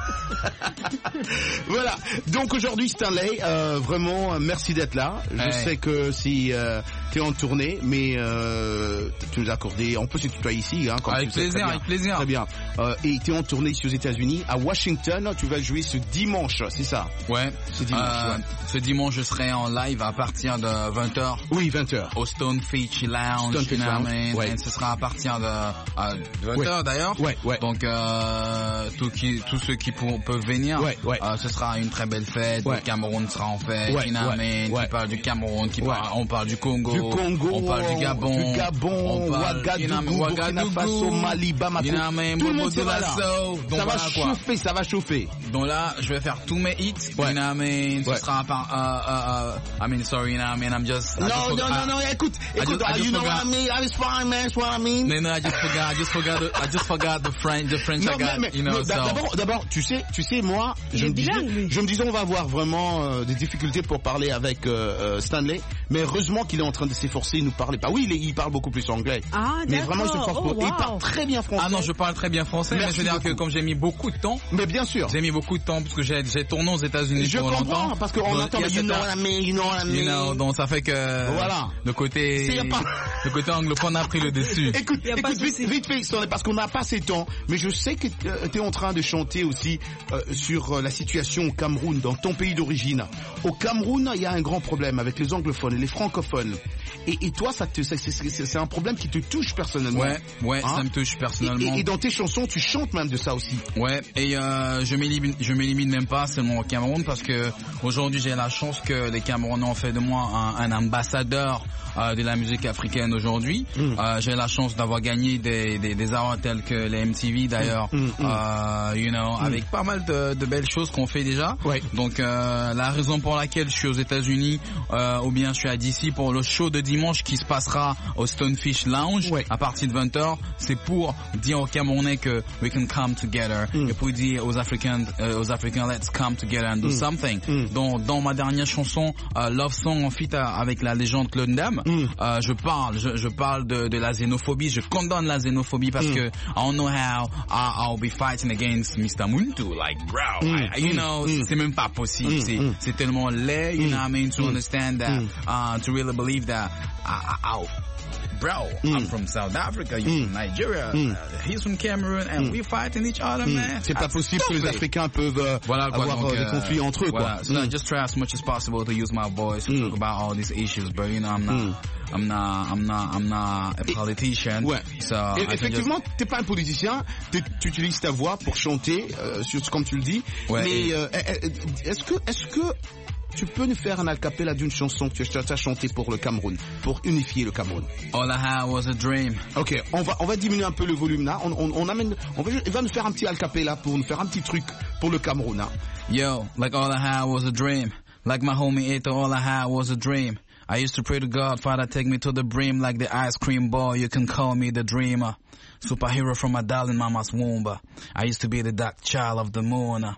Voilà. Donc aujourd'hui, Stanley, euh, vraiment, merci d'être là. Je hey. sais que si euh, tu es en tournée, mais euh, tu nous as accordé, on peut se tutoyer ici. Hein, avec plaisir, avec plaisir. Très bien. Euh, et tu es en tournée ici aux États-Unis, à Washington. Tu vas jouer ce dimanche, c'est ça? Ouais. Ce dimanche, euh, ouais. Ce dimanche, je serai en live à partir de vingt heures. Oui, vingt heures. Au Stonefish Lounge. Stonefish Lounge. Ouais. Et ce sera à partir de, euh, de vingt heures ouais. d'ailleurs. Ouais, ouais. Donc, euh, tous qui, tous ceux qui pour, peuvent venir. Ouais, ouais. Euh, ce sera une très belle fête. Ouais. Le Cameroun sera en fête. Ouais, ouais, ouais. Qui parle du Cameroun, qui ouais. parle, on parle du Congo. Du Congo. On parle du Gabon. Du Gabon. On parle Ouagadougou, Burkina Faso, Mali, Bamako. Tout le monde sera là. Donc ça voilà, va chauffer, quoi. ça va chauffer. Donc là, je vais faire tous mes hits. Ouais. You know what I mean? Ce ouais. sera par, uh, uh, uh, I mean, sorry, you know what I mean? I'm just. No, I just no, forgot, no, no, écoute, I écoute, just, I just you know forgot. what I mean? I was fine, man, that's what I mean. No, no, I just forgot, I just forgot, the, I just forgot the French, the French non, I got, mais, mais, you know, mais, so. D'abord, d'abord, tu sais, tu sais, moi, je me, disais, je me disais, on va avoir vraiment euh, des difficultés pour parler avec euh, Stanley, mais heureusement qu'il est en train de s'efforcer, il nous parle pas. Oui, il, est, il parle beaucoup plus anglais. Ah, mais vraiment, il se force oh, pour. Wow. Il parle très bien français. Ah non, je parle très bien français, Merci mais je veux dire beaucoup. Que comme j'ai mis beaucoup de temps. Mais bien sûr. J'ai mis beaucoup de temps parce que j'ai, j'ai tourné aux États-Unis je pour longtemps. Je comprends, parce qu'on entend, you know what I mean, you know what I mean. You know, donc ça fait que. Voilà. Le côté. Pas... Le côté anglophone a pris le dessus. Écoute, écoute vite, vite fait, parce qu'on n'a pas assez de temps, mais je sais que euh, tu es en train de chanter aussi euh, sur euh, la situation au Cameroun, dans ton pays d'origine. Au Cameroun, il y a un grand problème avec les anglophones et les francophones. Et, et toi, ça te, c'est, c'est, c'est, c'est un problème qui te touche personnellement. Ouais, ouais, hein? Ça me touche personnellement. Et, et, et dans tes chansons, tu chantes même de ça aussi. Ouais, et euh, je m'élimine, je m'élimine même pas seulement au Cameroun parce que aujourd'hui j'ai la chance que les Camerounais ont fait de moi un, un ambassadeur euh, de la musique africaine aujourd'hui. Mm. Euh, j'ai la chance d'avoir gagné des, des, des awards tels que les M T V d'ailleurs, mm. Mm. Euh, you know, mm. avec pas mal de, de belles choses qu'on fait déjà. Ouais. Donc euh, la raison pour laquelle je suis aux États-Unis euh, ou bien je suis à D C pour le show de dimanche qui se passera au Stonefish Lounge ouais. à partir de vingt heures, c'est pour dire aux Camerounais que we can come together mm. et pour dire aux Africains, euh, aux Africains let's come together and do mm. something. Mm. Dans, dans ma dernière chanson euh, Love Song en feat avec la légende Claude Ndam, mm. euh, je parle, je, je parle de, de la xénophobie, je condamne la xénophobie parce mm. que I don't know how I, I'll be fighting against Mister Muntu, like bro, mm. I, you mm. know, mm. c'est même pas possible, mm. c'est, mm. c'est tellement laid, you mm. know what I mean, to mm. understand that, mm. uh, to really believe that, I, I, I, bro, mm. I'm from South Africa, you're mm. from Nigeria, mm. uh, he's from Cameroon, and mm. we're fighting each other, mm. man. C'est pas possible que les Africains peuvent euh, voilà, quoi, avoir donc, euh, des conflits entre eux, voilà. quoi. So mm. I just try as much as possible to use my voice to mm. talk about all these issues, but you know, I'm not, mm. I'm not, I'm not, I'm not a politician. Et, ouais. So Et, effectivement, just... t'es pas un politicien, tu utilises ta voix pour chanter, euh, sur, comme tu le dis. Ouais, mais et... euh, est-ce que, est-ce que tu peux nous faire un a cappella d'une chanson que tu as chantée pour le Cameroun, pour unifier le Cameroun? All I had was a dream. Ok, on va on va diminuer un peu le volume là. On, on, on amène, on va, il va nous faire un petit a cappella pour nous faire un petit truc pour le Cameroun. Hein. Yo, like all I had was a dream. Like my homie Eto, all I had was a dream. I used to pray to God, Father, take me to the brim like the ice cream boy. You can call me the dreamer. Superhero from my darling mama's womb. I used to be the dark child of the moon.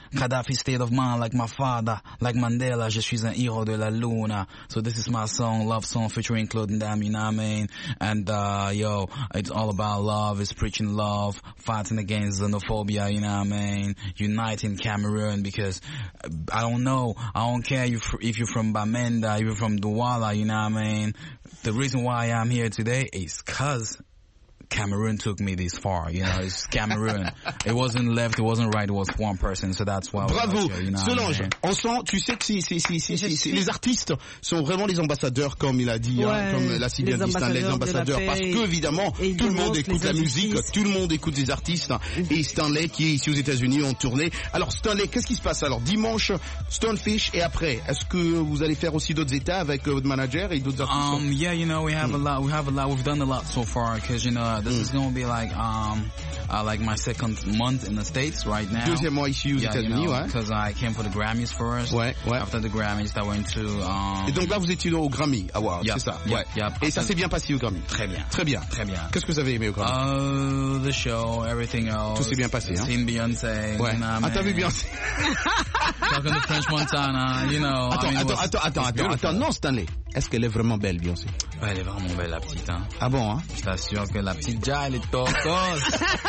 Gaddafi state of mind like my father, like Mandela, je suis un héros de la luna. So this is my song, love song featuring Claude Ndam, you know what I mean? And uh, yo, it's all about love, it's preaching love, fighting against xenophobia, you know what I mean? Uniting Cameroon because I don't know, I don't care if, if you're from Bamenda, if you're from Douala, you know what I mean? The reason why I'm here today is cause Cameroon took me this far, you know, it's Cameroon. It wasn't left, it wasn't right, it was one person, so that's why. Bravo, here, you know Solange. On sent, tu sais que c'est, c'est, c'est, c'est, c'est, c'est, les artistes sont vraiment les ambassadeurs, comme il a dit, ouais, hein, comme l'a si bien dit, Stanley, les ambassadeurs, parce que évidemment, tout le monde écoute la musique, tout le monde écoute les artistes, et Stanley qui est ici aux États-Unis en tournée. Alors Stanley, qu'est-ce qui se passe alors dimanche, Stonefish et après, est-ce que vous allez faire aussi d'autres états avec votre manager et d'autres artistes? Um, yeah, you know, we have a lot, we have a lot, we've done a lot so far, because you know, this mm. is gonna be like um uh, like my second month in the States right now. Deuxième mois ici aux yeah, États-Unis, you know, ouais. Because I came for the Grammys first. Ouais, ouais. After the Grammys, I went to. Um, Et donc là, vous étiez au Grammy Award, yep, c'est ça. Yep, ouais. Yep. Et ça s'est bien passé au Grammy. Très bien. Très bien. Très bien. Qu'est-ce que vous avez aimé au Grammy? Uh, the show, everything else. Tout s'est bien passé, hein. Seen Beyoncé. Ouais. You know, ah, t'as vu Beyoncé? Talking to French Montana, you know. Attends, I mean, attends, was, attends, attends, attends, attends, non, Stanley. Est-ce qu'elle est vraiment belle, Beyoncé? Ouais, elle est vraiment belle, la petite, hein. Ah bon, hein? Je t'assure que la petite Ja, elle est tocos.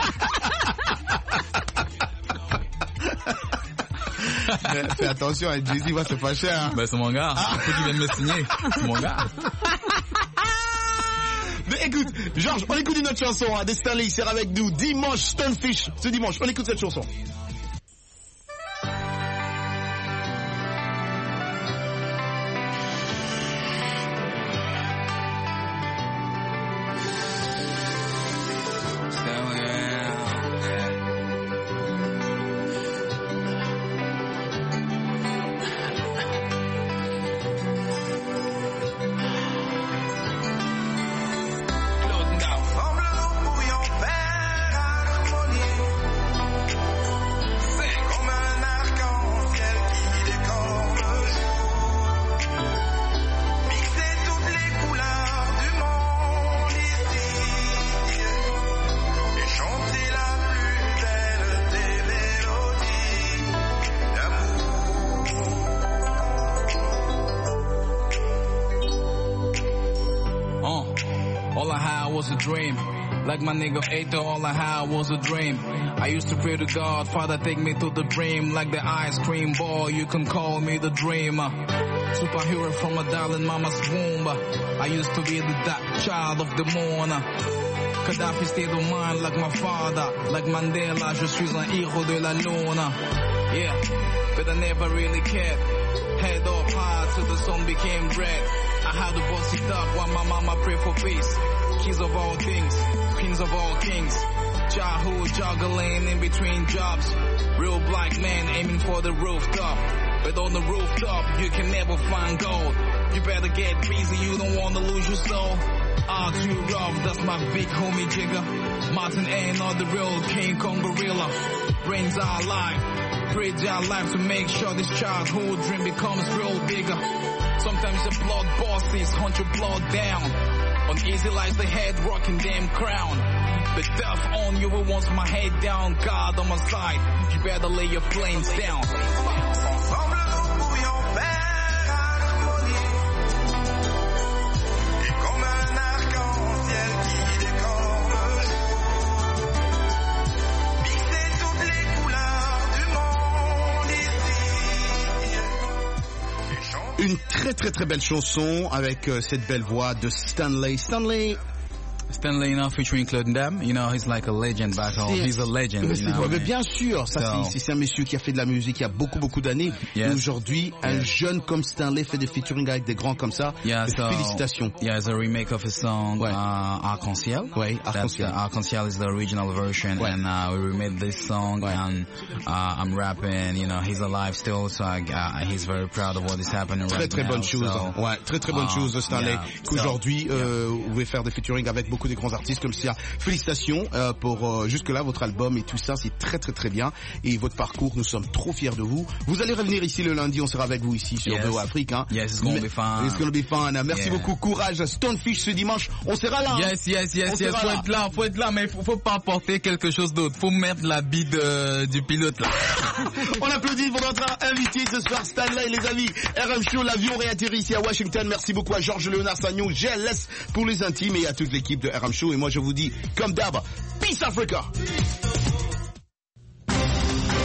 Fais attention, Jay-Z va se fâcher, hein. Ben, c'est mon gars. Ah. Il faut qu'il vienne me signer. C'est mon gars. Mais écoute, Georges, on écoute une autre chanson, hein, de Stanley, il sera avec nous dimanche, Stonefish, ce dimanche. On écoute cette chanson. Like my nigga Ato, all I had was a dream. I used to pray to God, Father, take me to the dream. Like the ice cream ball, you can call me the dreamer. Superhero from a darling mama's womb. I used to be the dark child of the moon. Gaddafi state of mind like my father. Like Mandela, je suis un héros de la luna. Yeah, but I never really cared. Head up high till the sun became red. I had to bust it up while my mama prayed for peace. Keys of all things, queens of all kings. Childhood juggling in between jobs. Real black man aiming for the rooftop. But on the rooftop, you can never find gold. You better get busy, you don't wanna lose your soul. Ah, too rough, that's my big homie Jigga. Martin A, not the real King Kong gorilla. Brains are alive. Bridge our life to make sure this childhood dream becomes real bigger. Sometimes the blood bosses hunt your blood down. Uneasy lies the head rocking damn crown. But death on you once my head down. God on my side, you better lay your flames down. Une très très très belle chanson avec euh, cette belle voix de Stanley. Stanley. Stanley, you know, featuring Claude Ndam, you know, he's like a legend back home. He's a legend. Mais, you know, mais bien sûr, ça so, c'est, c'est un monsieur qui a fait de la musique il y a beaucoup beaucoup d'années. Yes. Et aujourd'hui, yes. un jeune comme Stanley fait des featuring avec des grands comme ça. Yeah, so, félicitations. Yeah, it's a remake of his song ouais. uh, Arc-en-Ciel. Ouais, Arc-en-Ciel. Uh, Arc-en-Ciel is the original version, ouais. and uh, we remade this song, ouais. and uh, I'm rapping. You know, he's alive still, so I, uh, he's very proud of what is happening très, right très now. Bonne chose. So, ouais, très très bonne uh, chose, Stanley. Yeah, Qu'aujourd'hui, so, euh, yeah. vous pouvez faire des featuring avec beaucoup beaucoup de grands artistes comme ça. Félicitations euh, pour euh, jusque-là votre album et tout ça, c'est très très très bien. Et votre parcours, nous sommes trop fiers de vous. Vous allez revenir ici le lundi, on sera avec vous ici sur Yes. V O Afrique. Hein. Yes, it's gonna be fun. It's gonna be fun. Merci Yeah. beaucoup, courage. Stonefish ce dimanche, on sera là. Yes, yes, yes, on yes, sera faut là. être là, faut être là, mais faut, faut pas apporter quelque chose d'autre. Faut mettre la bide euh, du pilote là. On applaudit pour notre invité ce soir, Stanley, les amis. R M Show, l'avion réatterrit ici à Washington. Merci beaucoup à Georges Léonard Sagnon, G L S pour les intimes et à toute l'équipe de R M Show. Et moi, je vous dis, comme d'hab, Peace Africa.